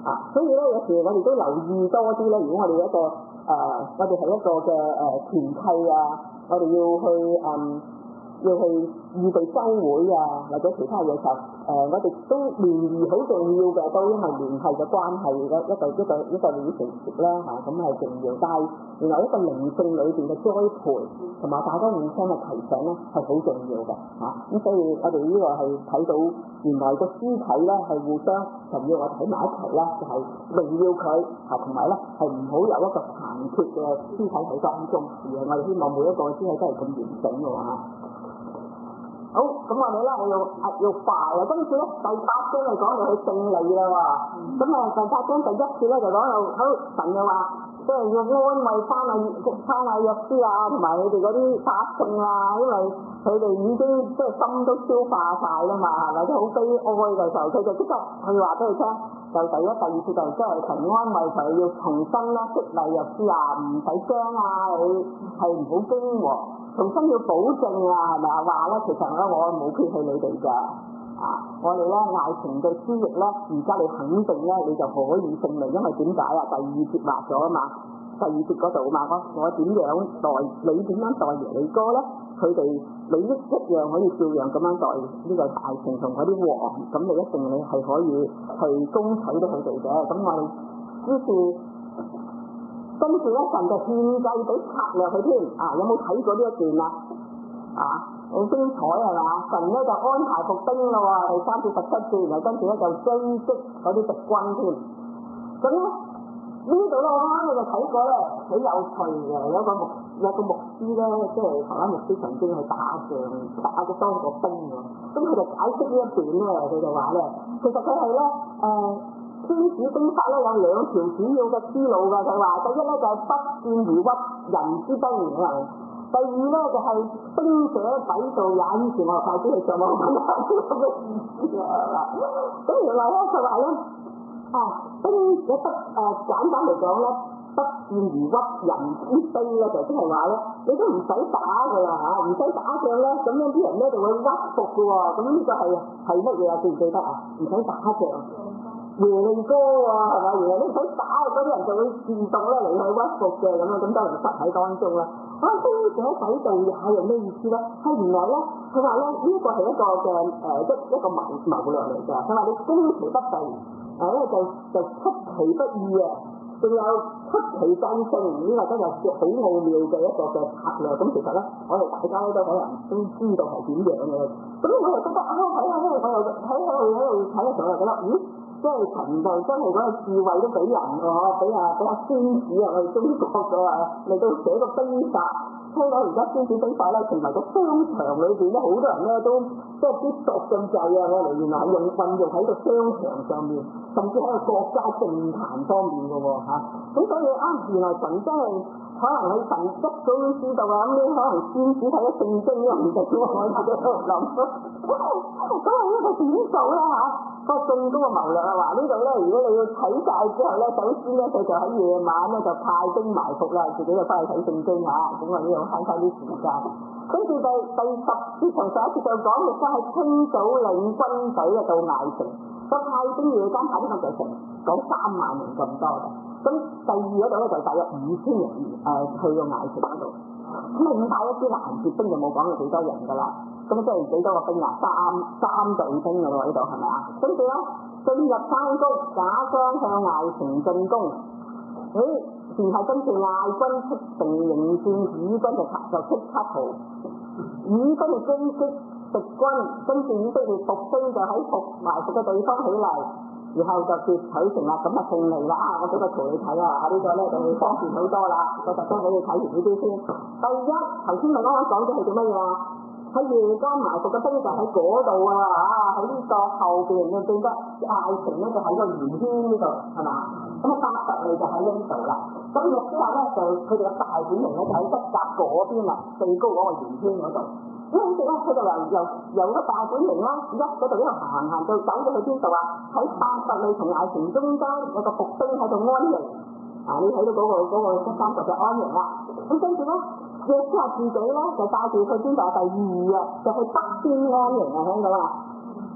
啊，所以咧有時我哋都留意多啲咧。如果我哋一個誒、呃，我哋係一個嘅誒團契啊，我哋要去嗯。要去預備週會啊，或者其他嘢時候，誒、呃，我哋都聯誼好重要嘅，都因為聯繫嘅關係嘅一個一個一個一個relationship啦嚇，咁係重要。但係原來一個靈性裏邊嘅栽培同埋大家互相嘅提醒咧係好重要嘅嚇。咁、啊、所以我哋呢個係睇到原來個肢體咧係互相神要我睇埋一齊啦，就係、是、榮耀佢嚇，同埋咧係唔好有一個殘缺嘅肢體喺當中，而係我哋希望每一個肢體都係咁完整嘅喎。好，咁我哋咧係要係要快啊！跟住咧第八章嚟講就去勝利啦喎。咁啊第八章第一節咧就講到好神嘅話，即係要安慰翻啊翻啊約書亞同埋佢哋嗰啲百姓啊，因為佢哋已經即係心都消化晒啦嘛，係咪都好悲哀嘅時候，佢就即刻佢話俾佢聽，就第一第二節就即係神安慰佢，要重新咧激勵約書亞，唔使驚啊，你係唔好驚喎。重新要保證啊，係咪啊？話咧，其實咧我冇撇棄你哋㗎，啊，我哋咧艾城嘅輸液咧，而家你肯定咧，你就可以勝利，因為點解啊？第二節話咗啊嘛，第二節嗰度啊嘛，我我點樣代你點樣代耶利哥咧？佢哋你一一樣可以照樣咁樣代呢個艾城同嗰啲王，咁你一定你係可以去攻取到佢哋嘅。咁我哋於是。跟住咧，神就獻計俾策略佢添，啊，有冇睇過呢一段啊？啊，好精彩係嘛？神咧就安排伏兵咯喎，第三至十七節，然後跟住咧就追擊嗰啲敵軍添。咁咧呢度咧，我啱啱就睇過咧，好有趣嘅，有個牧有個牧師咧，即係台灣牧師曾經去打仗，打咗多個兵喎。咁佢就解釋呢一段咧，佢就話咧，其實佢係咧誒。呃天使兵法咧有兩條主要嘅思路㗎，佢話第一咧就係、是、不戰而屈人之兵，第二咧就係、是、兵者抵造也。以前我太子去上網揾下啲咁嘅意思啊。咁原來咧佢話咧啊，兵者不誒、呃、簡單嚟講咧，不戰而屈人之兵咧，就即係話咧，你都唔使打㗎啦嚇，唔使打仗咧，咁樣啲人咧就會屈服㗎喎。咁呢個係係乜嘢啊？記唔記得啊？唔使打仗。耶利哥啊，係咪？原來你唔使打嗰啲人就會自動咧嚟去屈服嘅咁啊，咁當然實喺當中啦。啊，兵者使道也係咩意思咧？係原來咧，佢話咧呢一個係一個嘅誒一一個謀謀略嚟嘅。佢話你攻其不備，誒咧就就出其不意啊，仲有出其制勝，呢個真係好奧妙嘅一個嘅策略。咁其實咧，我哋大家都可能都知道係點樣嘅。咁我又覺得啊，睇下咧，我又喺度喺度睇嘅時候，我就覺得咦〜即係神就真係嗰個智慧都俾人喎，俾啊俾阿孫子啊，我哋中國嘅話嚟到寫個兵法。聽講而家孫子兵法咧，成為個商場裏邊咧，好多人咧都即係啲熟咁滯啊！我哋原來係用運用喺個商場上面，甚至喺個國家政壇方面嘅喎嚇。咁所以啊，原來神真係可能喺神一早已知道啊，咁你可能孫子睇咗聖經都唔識喎，我自己喺度諗。咁啊呢個點做咧嚇？個最高嘅謀略啊，話呢度咧，如果你要睇晒之後咧，首先咧佢就喺夜晚咧就派兵埋伏啦，自己就翻去睇聖經嚇，咁啊呢度慳晒啲時間。跟住第第十節同上一節就講，亦都係清早領軍隊啊到艾城，個派兵夜間派呢個就成講三萬人咁多嘅。咁第二嗰度咧就大約五千人誒、呃、去到艾城嗰度，咁啊五百一支攔截兵就冇講到幾多人㗎啦。咁即係幾多個兵啊？三三隊兵㗎喎，呢度係咪啊？跟住咧進入山谷，假裝向艾城進攻。誒，然後跟住艾軍出城迎戰，以軍就就即刻逃。以軍就追擊敵軍，跟住以色列伏兵就喺伏埋伏嘅地方起嚟，然後就奪取城啦，咁啊勝利啦！啊，我俾個圖你睇啊，這個、呢個咧就會方便好多啦。我特登俾你睇完呢啲先。第一，頭先咪啱啱講咗係做乜嘢啊？喺夜間埋伏嘅兵就喺嗰度啊！啊，喺呢個後邊你記得艾城咧就喺個圓圈呢度係嘛？咁啊八十里就喺呢度啦。咁然之後咧就佢哋嘅大本營咧就喺北甲嗰邊啦，最高嗰個圓圈嗰度。咁跟住咧佢就由由由個大本營啦，一嗰度一路行行到走咗去邊度啊？喺八十里同艾城中間有個伏兵喺度安營。啊，你睇到嗰、嗰個嗰、嗰個三十嘅安營啦。咁跟住咧。約書亞自己咧就帶住去邊度？第二日就去北邊安營啊，聽到啊！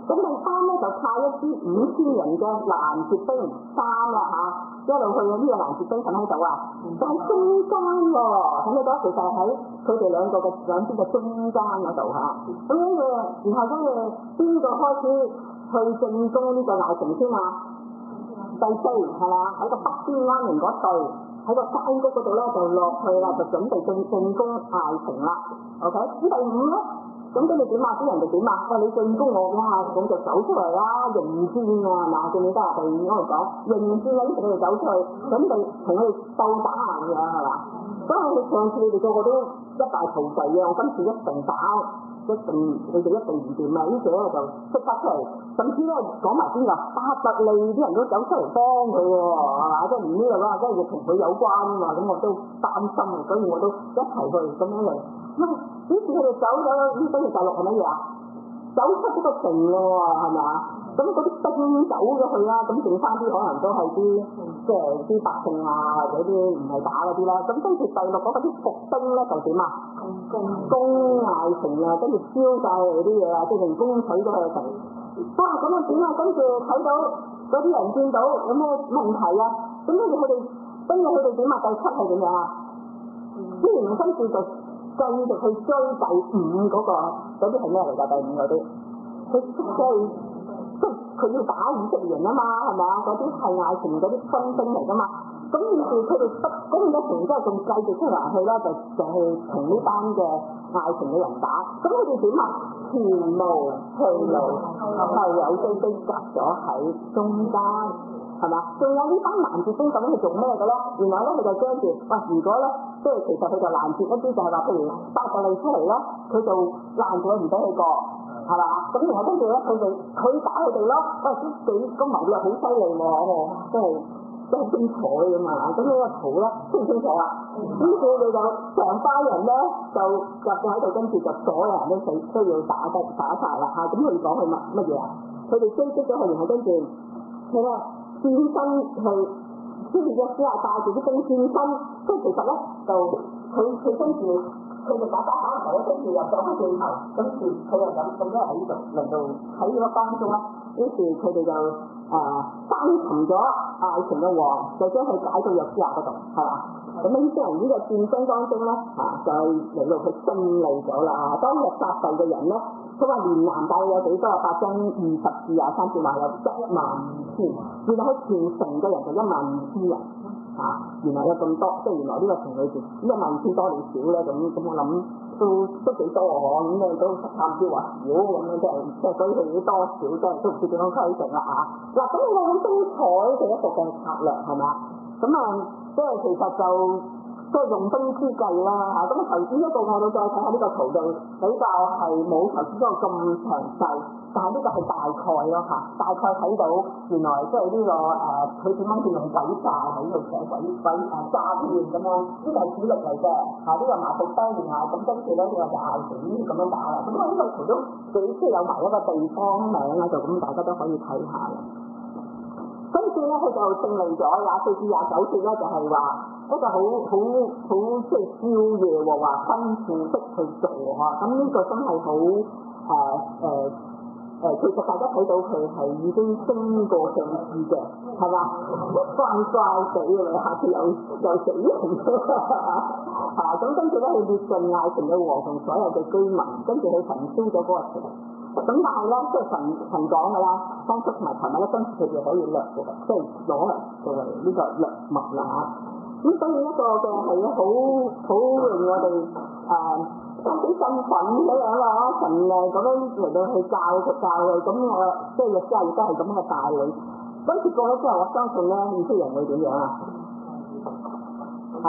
咁第三咧就派一支五千人嘅攔截兵，三啦嚇，一路去啊！呢個攔截兵瞓喺度啊，就喺中間喎，睇得到其實係喺佢哋兩個嘅兩邊嘅中間嗰度嚇。咁跟住，然後跟住邊個開始去進攻呢個艾城先啊？第四係嘛？喺個北邊安營嗰隊，喺個山谷嗰度咧就落去啦，就準備進進攻艾城啦。OK，咁第五咧？咁跟住點啊？啲人就點啊？喂，你進攻我啦，咁就走出嚟啦，迎戰啊，係嘛？記唔記得啊？第五嗰度講迎戰啊，呢佢哋走出去，準備同佢哋鬥打啊咁樣係嘛？咁我哋上次你哋個個都一敗塗地啊，我今次一定打，一定你哋一定唔掂啊！於是咧就即刻出嚟，甚至咧講埋邊個巴特利啲人都走出嚟幫佢喎，係嘛？即係唔呢度啦，即係亦同佢有關啊嘛，咁我都擔心啊，所以我都一齊去咁樣嚟。咁於是佢哋走咗，呢跟住大陸係乜嘢啊？走出呢個城咯喎，係咪啊？咁嗰啲兵走咗去啦，咁剩翻啲可能都係啲即係啲百姓啊，或者啲唔係打嗰啲啦。咁跟住第六嗰啲伏兵咧就點啊？攻攻艾城啊，跟住燒曬嗰啲嘢啊，即係攻取咗佢嘅城。哇！咁啊點啊？跟住睇到嗰啲人見到有咩問題啊？咁跟住佢哋跟住佢哋點啊？第七係點樣啊？雖然跟住就繼續去追第五嗰、那個，嗰啲係咩嚟㗎？第五嗰啲，佢追即係佢要打以色列人啊嘛，係咪啊？嗰啲係艾城嗰啲軍兵嚟㗎嘛。咁於是佢哋不攻咗城之後，仲繼續出嚟去啦，就就係同呢班嘅艾城嘅人打。咁佢哋點啊？前無去路，後有追兵夾咗喺中間。係嘛？仲有呢班攔截兵咁樣去做咩嘅咧？原來咧佢就驚住，哇！如果咧，即係其實佢就攔截一啲就係話，譬如巴特利出嚟咧，佢就攔住佢唔俾佢過，係嘛？咁然後跟住咧，佢哋佢打佢哋咯。喂，啲幾個謀略好犀利喎，即係即係精彩㗎嘛。咁呢個圖咧清唔清楚啊？於是佢哋就成班人咧就入咗喺度，跟住就所有人都死都要打得打曬啦嚇。咁佢講佢乜乜嘢啊？佢哋追擊咗佢，然後跟住佢咧。轉身去，跟住約書亞帶住啲兵轉身，即係其實咧就佢佢跟住佢就打打打頭咧，跟住又走翻轉頭，跟住佢又咁咁樣喺呢度嚟到喺呢個當中咧，於是佢哋就誒生擒咗艾城嘅王，就將佢解到約書亞嗰度，係嘛？咁呢啲人呢個戰爭當中咧，啊就嚟到佢勝利咗啦。當日殺敗嘅人咧，佢話連男帶有幾多啊？八章二十至廿三節話有一萬二千，原來佢全城嘅人就一萬二千人，啊原來有咁多，即係原來呢個城裏邊一萬二千多定少咧？咁咁我諗都都幾多喎，咁你都探唔知話少咁樣，即係即係所以佢啲多少即係都唔知點樣規定啦嚇。嗱咁你好精彩嘅一個嘅策略係嘛？咁啊即係其實就即係用兵之計啦嚇。咁啊頭先一個我哋再睇下呢個圖就比較係冇頭先嗰個咁詳細，但係呢個係大概咯嚇，大概睇到原來即係呢個誒佢點樣去用鬼詐喺度寫鬼鬼誒詐騙咁樣，呢個係主力嚟嘅嚇，呢個麻伏兵啊，咁跟住咧呢個就艾城呢啲咁樣打啦。咁啊呢個圖都幾即係有埋一個地方名喺度，咁大家都可以睇下嘅。跟住咧佢就勝利咗廿四至廿九節咧，就係話一個好好好即係宵夜喎，話吩咐逼去做嚇，咁呢個真係好誒誒誒，其實大家睇到佢係已經升過上次嘅，係嘛？怪怪地嘅，下次又又死人嚇，咁跟住咧佢滅盡艾城嘅王同所有嘅居民，跟住佢焚燒咗嗰個城。咁但係咧，即係神神講嘅啦，當初同埋尋日咧，跟住佢哋可以掠嘅，即係攞嚟作為呢個掠物啦嚇。咁所以一個嘅係好好令我哋誒幾振奮咁樣啦，神誒咁樣嚟到去教佢教佢，咁我即係亦都係亦都係咁嘅帶領。跟住過咗之後，我相信咧，以色列人會點樣啊？嚇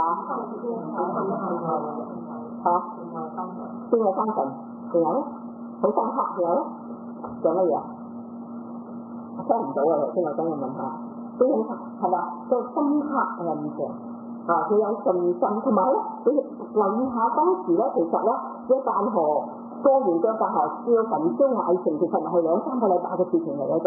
嚇邊個生神？仲有咧？好深刻嘅，仲有乜嘢？聽唔到啊！頭先我等我問下，都好深係嘛？個深刻嘅印象啊！佢有信心，同埋咧，你留意下當時咧，其實咧，約旦河過完約旦河燒焚燒艾城，其實係兩三個禮拜嘅事情嚟嘅咋。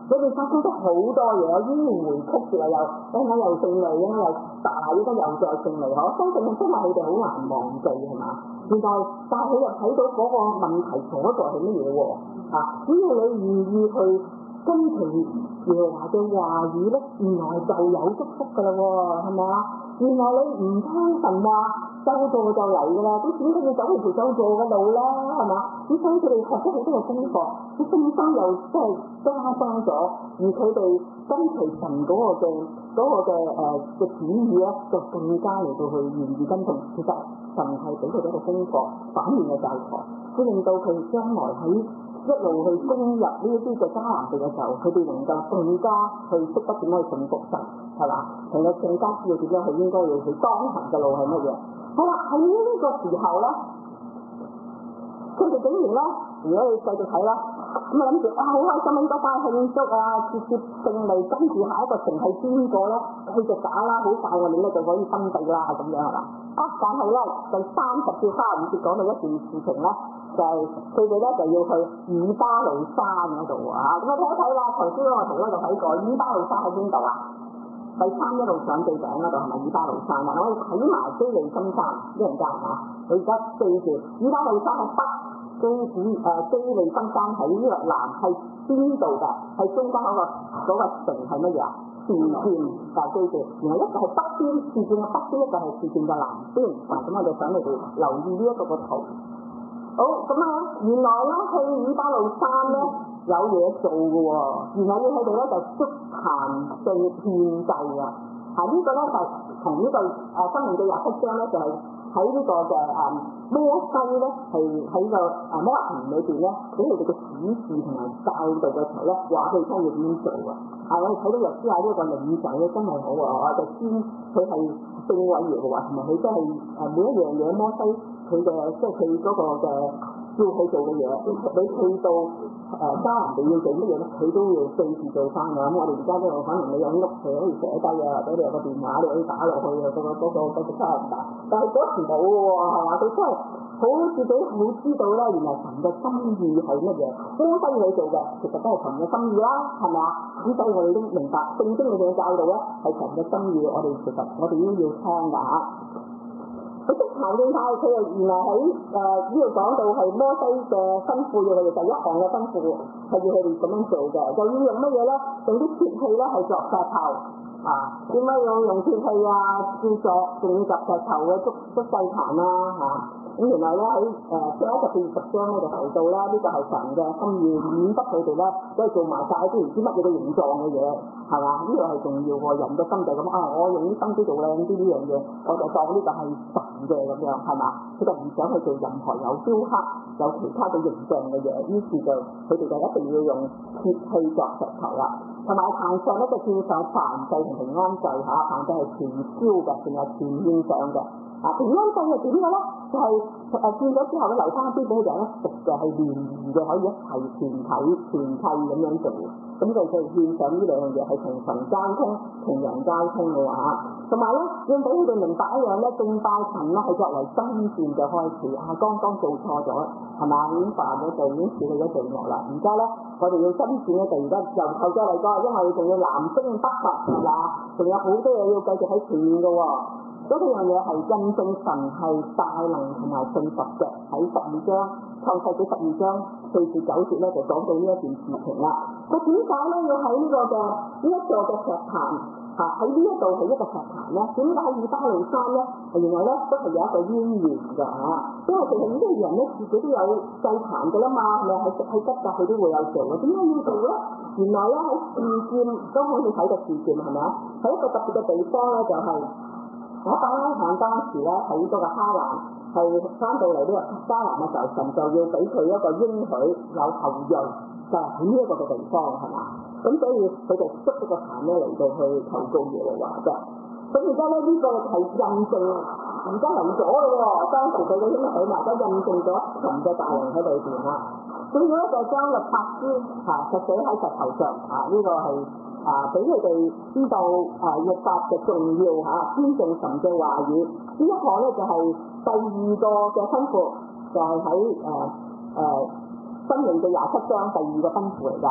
佢哋發生咗好多嘢，有迂迴曲折啊，又一陣又勝利，一陣又大，一陣又再勝利，我相信真係佢哋好難忘記係嘛？現在但係佢又睇到嗰個問題所在係乜嘢喎？啊，只要你願意去跟隨耶和華嘅話語咧，原來就有祝福㗎啦喎，係咪啊？原來你唔聽神話，咒詛就嚟㗎啦，咁點解要走去條咒詛嘅路咧？係嘛？咁所以佢哋學咗好多嘅功課，啲信心又即係加深咗，而佢哋跟隨神嗰個嘅嗰個嘅誒嘅旨意咧，就更加嚟到去願意跟從。其實神係俾佢哋一個功課，反面嘅教材，佢令到佢將來喺一路去攻入呢一啲嘅迦南地嘅時候，佢哋能夠更加去識得點樣去信服神，係嘛？同埋更加知道點樣去應該要去當行嘅路係乜嘢。好啦，喺呢個時候咧，佢哋竟然咧，如果你繼續睇啦，咁啊諗住啊好開心，應該翻去慶祝啊，節節勝利，跟住下一個城係邊個咧？佢就打啦，好快我哋咧就可以分地啦，咁樣係嘛？啊，但係咧第三十至三十五節講到一件事情咧。就係佢哋咧就要去以巴路山嗰度啊！咁啊睇一睇啦，頭先嗰個圖咧就睇過，以巴路山喺邊度啊？第三一路上最頂嗰度係咪以巴路山啊？我哋睇埋基利心山一陣間啊！你而家記住，以巴路山喺北，基以誒基利心山喺呢個南，係邊度㗎？係中間嗰個嗰個城係乜嘢啊？示劍，但係記住，然後一個係北邊示劍嘅北邊，一個係示劍嘅南邊啊！咁我就想你哋留意呢一個個圖。好咁啊！原來咧去以巴路山咧有嘢做嘅喎，原來要佢哋咧就築壇祭獻祭啊！啊、這個、呢個咧就同呢個誒申命記廿七章咧就係喺呢個嘅誒摩西咧係喺個誒摩押田裏邊咧俾佢哋嘅指示同埋教導嘅時候咧話佢哋聽要點樣做啊！啊我哋睇到約書亞呢個領袖咧真係好啊！我就知佢係敬畏耶和華，同埋佢真係誒每一樣嘢摩西。佢嘅即係佢嗰個嘅要佢做嘅嘢，你去到誒家人哋要做乜嘢咧，佢都要隨時做翻㗎。咁我哋而家都有可能你有屋企可以寫低啊，或者你有個電話你可以打落去啊，嗰個嗰個嗰個差唔多。但係嗰時冇嘅喎，係嘛？佢真係好自己好知道咧，原來神嘅心意係乜嘢。摩西佢做嘅其實都係神嘅心意啦，係咪啊？咁所以我哋都明白聖經裏邊嘅教導咧係神嘅心意，我哋其實我哋都要聽㗎嚇。佢即係行正太，佢又原來喺誒呢度講到係摩西嘅吩咐，要佢哋第一項嘅吩咐係要佢哋咁樣做嘅，就要用乜嘢咧？用啲鐵器咧係作石頭啊？點解要用鐵器啊？要作仲要作石頭嘅築築祭壇啦嚇。咁原來咧喺誒第一十至二十章咧就提到啦，呢個係神嘅心意，免得佢哋咧即係做埋晒啲唔知乜嘢嘅形狀嘅嘢，係嘛？呢個係重要喎，人嘅心就咁啊！我用啲心機做靚啲呢樣嘢，我就當呢個係神嘅咁樣，係嘛？佢就唔想去做任何有雕刻、有其他嘅形象嘅嘢，於是就佢哋就一定要用鐵器作石頭啦。同埋壇上咧就獻上燔祭同平安祭嚇，燔祭係全燒嘅，定係全獻上嘅。啊，平安祭係點嘅咧？就係誒獻咗之後咧，留翻一啲俾佢哋咧食嘅，係聯誼嘅，可以一齊團體團契咁樣做。咁就佢獻上呢兩樣嘢係同神交通、同人交通嘅話，同埋咧要俾佢哋明白一樣咧，敬拜神咧係作為爭戰嘅開始。啊，剛剛做錯咗，係嘛？已經犯咗罪，已經處理咗罪惡啦。而家咧，我哋要爭戰咧，就而家由頭再嚟過，因為仲要南征北伐，係嘛？仲有好多嘢要繼續喺前面嘅喎。嗰幾樣嘢係印證神係大能同埋信實嘅，喺十二章創世記十二章四至九節咧就講到呢一件事情啦。佢點解咧要喺呢個嘅呢一座嘅石壇嚇喺呢一度係一個石壇咧？點解喺以巴路山咧？原來咧都係有一個淵源㗎嚇，因為其實呢啲人咧自己都有祭壇㗎啦嘛，係咪喺喺吉甲佢都會有做嘅？點解要做咧？原來咧喺示劍都可以睇到示劍係咪啊？喺一個特別嘅地方咧就係、是。我亞伯拉罕當時咧喺嗰個哈蘭係翻到嚟呢個迦南嘅時候，神就要俾佢一個應許有後裔，就係喺呢一個嘅地方係嘛？咁所以佢就捉咗個壇咧嚟到去求告耶和華嘅。咁而家咧呢、這個係印證，而家嚟咗嘅喎。當時佢嘅應許嘛，都印證咗神嘅大能喺裏邊啦。咁佢咧就將律法書嚇就寫喺石頭上啊，呢、這個係。啊！俾佢哋知道啊，律法嘅重要嚇，尊重神嘅話語。呢一項咧就係、是、第二個嘅吩咐，就係喺誒誒申命記廿七章第二個吩咐嚟㗎嚇。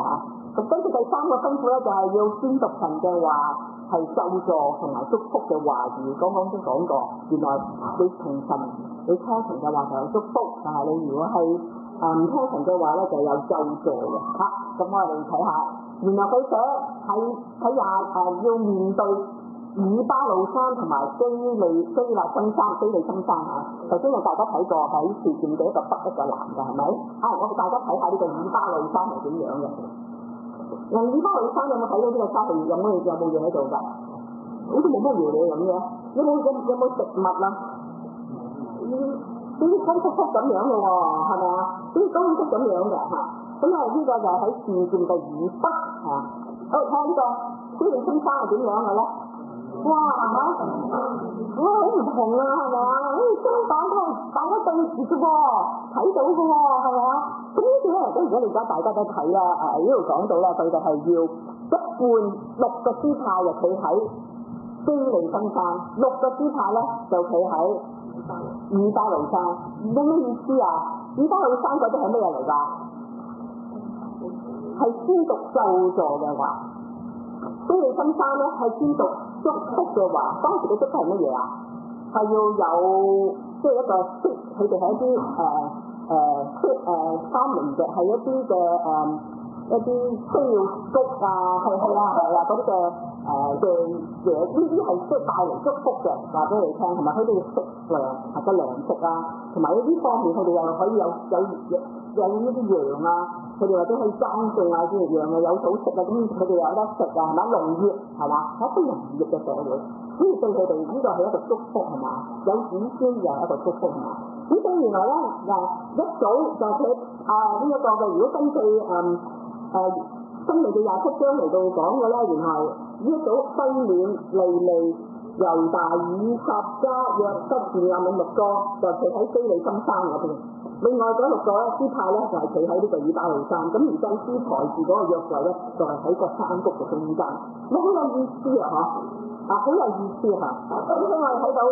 咁跟住第三個吩咐咧，就係、是、要宣讀神嘅話，係咒詛同埋祝福嘅話語。剛剛都講過，原來你從神你聽神嘅話就有祝福，但係你如果係誒唔聽神嘅話咧，就有咒詛嘅嚇。咁、啊、我哋睇下，原來佢寫喺喺廿誒要面對以巴路山同埋基利基利心山、基利心山嚇。頭先我大家睇過喺前邊嘅一個北一個南嘅係咪？啊，我哋大家睇下呢個以巴路山係點樣嘅。嗱，以巴路山有冇睇到呢個沙地有冇有冇嘢喺度㗎？好似冇乜嘢嘢咁嘅。有冇有有冇植物啊？好似金色色咁樣嘅喎，係咪啊？好似金色咁樣嘅嚇。咁啊，呢個就係喺前邊嘅以北嚇。好，睇下呢個基利心山係點樣嘅咧？哇嚇！哇好唔同啊，係咪啊？好似雙板都大家對住嘅喎，睇到嘅喎，係咪啊？咁呢啲咧，咁如果你而家大家都睇啦，誒呢度講到啦，佢哋係要一半六個支派就企喺基利心山，六個支派咧就企喺以巴路山。有咩意思啊？以巴路山嗰啲係咩嚟㗎？係宣讀咒詛嘅話。基利心山咧係宣讀祝福嘅話，當時嘅祝福係乜嘢啊？係要有即係一個即佢哋係一啲誒誒即誒三明嘅，係一啲嘅誒一啲需要谷啊，係係啊係啊嗰啲嘅誒嘅嘢，呢啲係即係帶嚟祝福嘅，話俾你聽，同埋佢哋食糧或者糧食啊，同埋呢啲方面佢哋又可以有有有呢啲羊啊。佢哋或者去耕種啊，啲樣啊有草食啊，咁佢哋有得食啊，係嘛？農業係嘛？係一個農業嘅社會，所以對佢哋呢個係一個祝福係嘛？有子孫又係一個祝福係嘛？咁所以原來咧嗱一早就佢啊呢一個嘅，如果根據誒誒新約嘅廿七章嚟到講嘅咧，原來呢一組西緬、利利、猶大、以撒加、約瑟、便雅憫六個就企喺基利心山嗰邊。另外嗰六個咧支派咧就係企喺呢個以巴路山，咁而祭司抬住嗰個約櫃咧就係喺個山谷嘅中間，咁好有意思啊！嚇啊，好有意思嚇！咁所以我哋睇到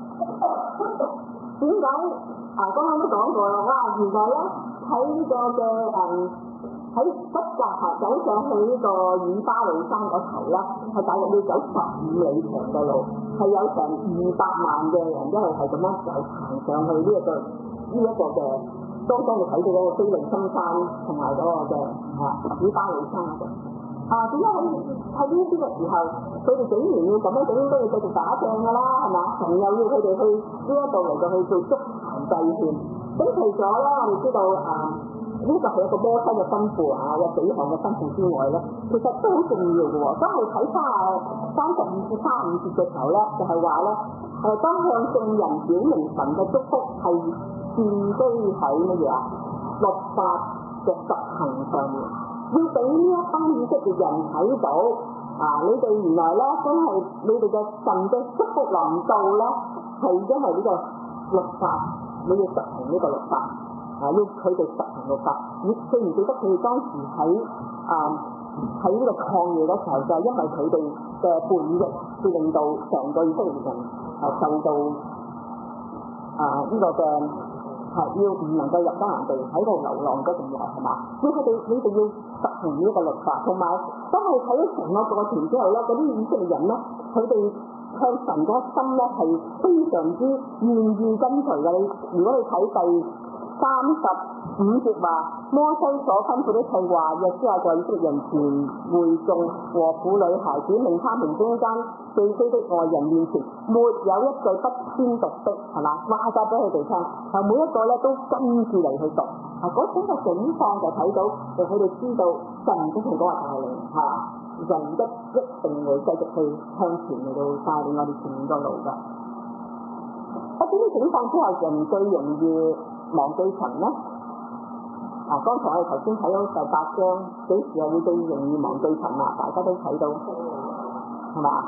點解啊？剛剛都講過啦，哇！原來咧喺呢個嘅誒喺北格下走上去呢個以巴路山嗰頭咧，係大約要走十五里長嘅路，係有成二百萬嘅人一路係咁樣走行上去呢一個。呢一個嘅，當當你睇到嗰個基利心山同埋嗰個嘅啊以巴路山嘅啊，點解喺喺呢啲嘅時候，佢哋竟然要咁樣，咁應該要繼續打仗㗎啦，係嘛？神又要佢哋去呢一度嚟到去做築壇祭獻。咁除咗咧，我哋知道啊，呢、這個係一個摩西嘅吩咐啊，有幾項嘅吩咐之外咧，其實都好重要嘅喎。當我哋睇翻三十二至三十五節嘅時候咧，就係話咧，誒當向眾人表明神嘅祝福係。建基喺乜嘢啊？律法嘅實行上面，要俾呢一班以色列人睇到啊！你哋原來咧真係你哋嘅神嘅祝福臨到咧，係因為呢個律法，你要實行呢個律法啊！要佢哋實行律法。你記唔記得佢哋當時喺啊喺呢個曠野嗰時候，就係因為佢哋嘅叛逆，會令到成個以色列人啊受到啊呢、這個嘅。係要唔能夠入迦南地喺度流浪嗰陣時係嘛？要佢哋你哋要實行呢一個律法，同埋當我哋睇咗成個過程之後咧，嗰啲以色列人咧，佢哋向神嗰心咧係非常之願意跟隨嘅。你如果你睇第三十五節話，摩西所吩咐的一切話，約書亞在以色列人前會眾和婦女孩子，令他們中間寄居的外人面前，沒有一句不宣讀的，係嘛？話晒俾佢哋聽，啊每一個咧都跟住嚟去讀，啊嗰種嘅景況就睇到，就佢哋知道神都同嗰個帶領，係嘛？人一一定會繼續去向前嚟到帶領我哋前面個路㗎。喺呢啲情況之後，人最容易忘記神咧。啊！剛才我哋頭先睇到第八章，幾時係會最容易忘記神啊？大家都睇到，係嘛？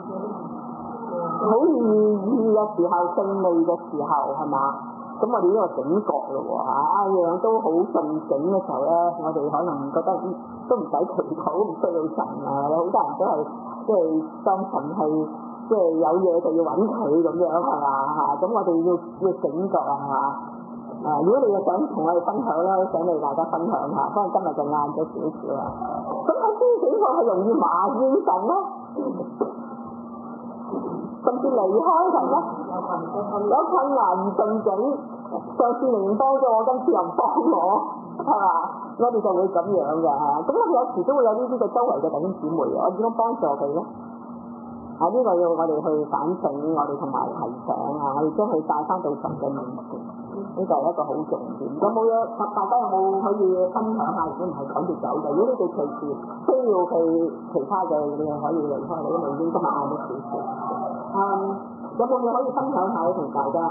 好易意嘅時候，勝利嘅時候，係嘛？咁我哋呢個警覺咯喎嚇，樣、啊、都好順境嘅時候咧，我哋可能覺得都唔使祈禱，唔需要神啊！有好多人都係即係當神係即係有嘢就要揾佢咁樣，係嘛嚇？咁我哋要要警覺啊，係嘛？啊！如果你又想同我哋分享咧，想嚟大家分享下，可能今日就晏咗少少啊。 係容易埋怨神咧，甚至離開神咧，有困難唔順境，上次明明幫咗我，今次又唔幫我，係嘛？我哋就會咁樣嘅嚇。咁我哋有時都會有呢啲嘅周圍嘅弟兄姊妹，我點樣幫助佢咧？啊！呢、這個要我哋去反省，我哋同埋提醒啊！我哋將佢帶翻到神嘅面前，呢個係一個好重點。有冇嘢？大家有冇可以分享下？如果唔係趕住走嘅，如果你哋隨時需要佢其他嘅，你係可以離開你，因為已經今日晏咗少少。嗯，有冇嘢可以分享下同大家？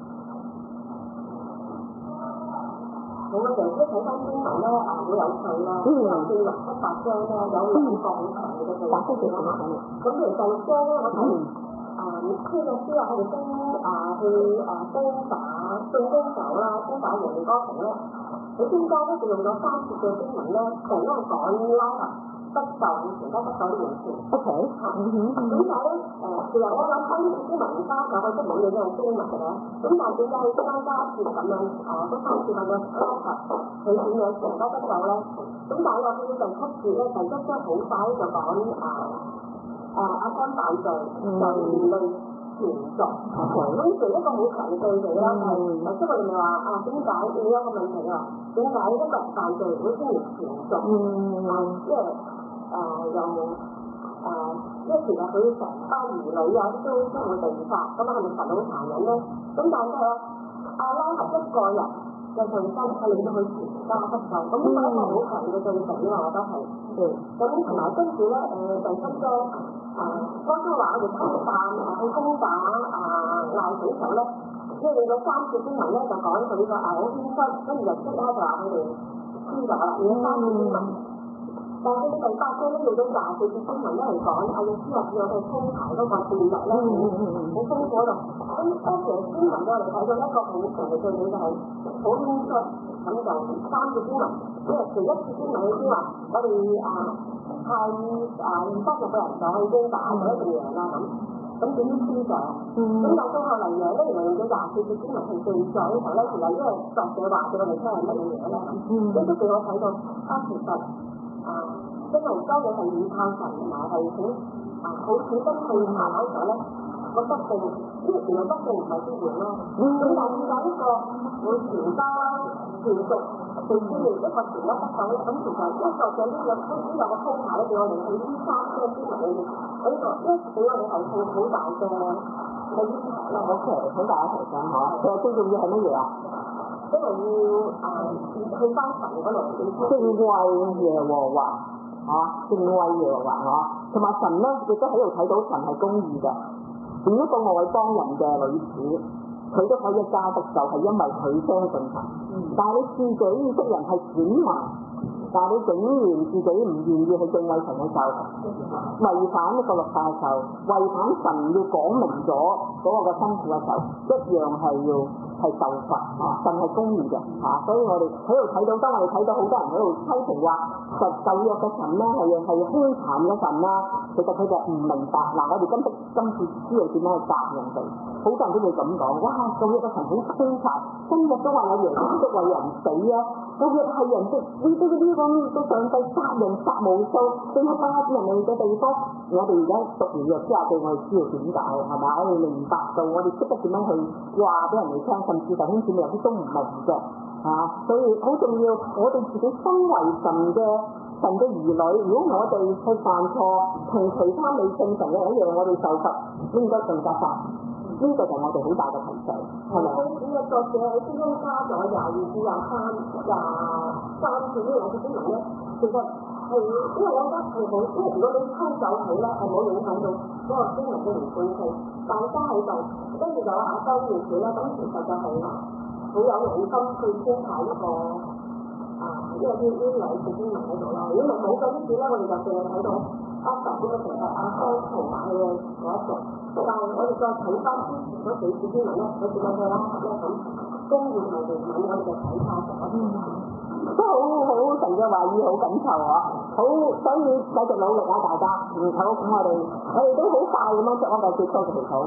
我嘅成日都睇翻經文咧，啊好有趣啦，即係四六七八章咧，有兩個好長嘅嘅打飛機啦。咁譬如第六章咧，我睇啊呢個書啊，佢哋攻啊去啊攻打進攻手啦，攻打耶利哥城咧，佢中間咧就用咗三節嘅經文咧，同一個講拉合得救，而家得救呢件事。 O K， 嗯哼， 點解咧？誒，其實我諗翻呢啲經文加上去都冇嘢嘅經文嘅，咁但係點解佢中間加節咁樣啊？嗰三節咁樣拉合佢點樣而家得救咧？咁但係我見到第七節咧，第一章好快就講啊啊阿干犯罪就連累全族，咁其一個好強嘅對比啦，係頭先我哋咪話啊點解你有一個問題啊？點解一個人犯罪會牽連全族？啊，即係誒又誒，因為其實佢成班兒女啊都都會被殺，咁啊係咪神好殘忍咧？咁但係咧，阿拉合一個人嘅信心係令到佢全家得救，咁呢個一個好強嘅對比啊，我覺得係。咁同埋跟住咧誒第七章啊，剛才話我哋侵犯啊去攻打啊鬧死手咧，即係你個三節經文咧就講佢呢個啊好謙虛，跟住就即刻就話佢哋輸咗啦，而家三節經文。但係呢第八章咧，用到廿四節經文咧嚟講，阿約書亞叫我哋鋪排嗰個段落咧，好豐富度。咁當時嘅經文咧，我哋睇到一個好強嘅對比，就係好謙虛，咁就三節經文，因為第一節經文佢先話，我哋啊派啊二百六個人就去攻打，就一定贏啦咁。咁點知輸咗？咁但係到後嚟贏咧，原來用咗廿四節經文係對咗嘅時候咧，其實因為作者話俾我哋聽係乜嘢嘢咧咁，咁都俾我睇到啊其實。啊，因為當你係倚靠神同埋係好啊，好似得去查考咗咧，個得定，呢個原來得定唔係必然咯。咁但係點解呢個會全家全族被牽連一個全家得救咧？咁其實一個嘅呢個都都有個鋪排咧，俾我哋去呢三章經文裏面，呢個一俾我哋係好好大嘅嘅呢啲啦。 O K，好大嘅提醒嚇。其實最重要係乜嘢啊？ 因為要啊去翻神嗰度， 敬畏耶和華嚇，敬畏耶和華嚇，同埋神咧亦都喺度睇到神係公義嘅。連一個外邦人嘅女子，佢都可以一家得救，係因為佢相信神。但係你自己的人係選民，但係你竟然自己唔願意去敬畏神嘅時候，違反一個律法嘅時候，違反神要講明咗嗰個嘅吩咐嘅時候，一樣係要係受罰啊！神係公義嘅嚇，所以我哋喺度睇到，當我哋睇到好多人喺度批評話實舊約嘅神咧係係兇殘嘅神啦，其實佢哋唔明白嗱，我哋今次今次知道點樣去答人哋，好多人都會咁講，哇！舊約嘅神好兇殘，今日都話有耶穌都為人死啊！舊約係人哋呢啲嗰啲咁到上帝殺人殺無數，正係巴啲人嚟嘅地方，我哋而家讀完約之後，對我哋知道點解係嘛？我哋明白到，我哋識得點樣去話俾人哋聽，甚至弟兄姊妹有啲都唔明嘅嚇，所以好重要。我哋自己身為神嘅神嘅兒女，如果我哋去犯錯，同其他未信神嘅一樣，我哋受罰應該更加快。呢個就係我哋好大嘅提醒，係咪？ 所以呢個作者喺書中加咗廿二至廿三廿三節呢兩節經文咧，其實係因為我覺得係好，因為如果你抽走佢咧，係冇影響到嗰個經文嘅連貫性，但係加喺度，跟住就話阿周念佢咧，咁其實就係好有用心去編排一個啊，因為呢呢兩節經文喺度啦。如果唔係冇咗呢節咧，我哋就淨係睇到阿神呢個成日阿方同埋佢嘅嗰一種。但係我哋再睇翻之前嗰幾節經文咧，佢點樣去拉合咧咁，公義同憐憫我哋就睇翻咗。 都好好神嘅話語好緊湊啊！好，所以繼續努力啊，大家。嗯，好，咁我哋我哋都好快咁樣作一個結束嘅祈禱。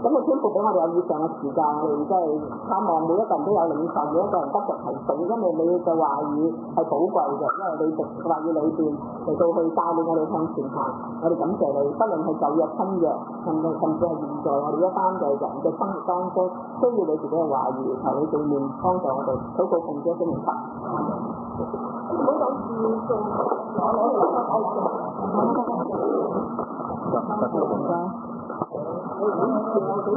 咁你天父俾我哋有以上嘅時間，我哋即係盼望每一個人都有領受，每一個人得着提醒，因為你嘅話語係寶貴嘅，因為你嘅話語裏邊嚟到去帶領我哋向前行。我哋感謝你，不論係舊約新約，甚至甚至係現在我哋一班嘅人嘅生活當中，需要你自己嘅話語，求你正面幫助我哋，禱告奉主聖名祈。唔好講自信，我攞嚟講愛情。得得得得。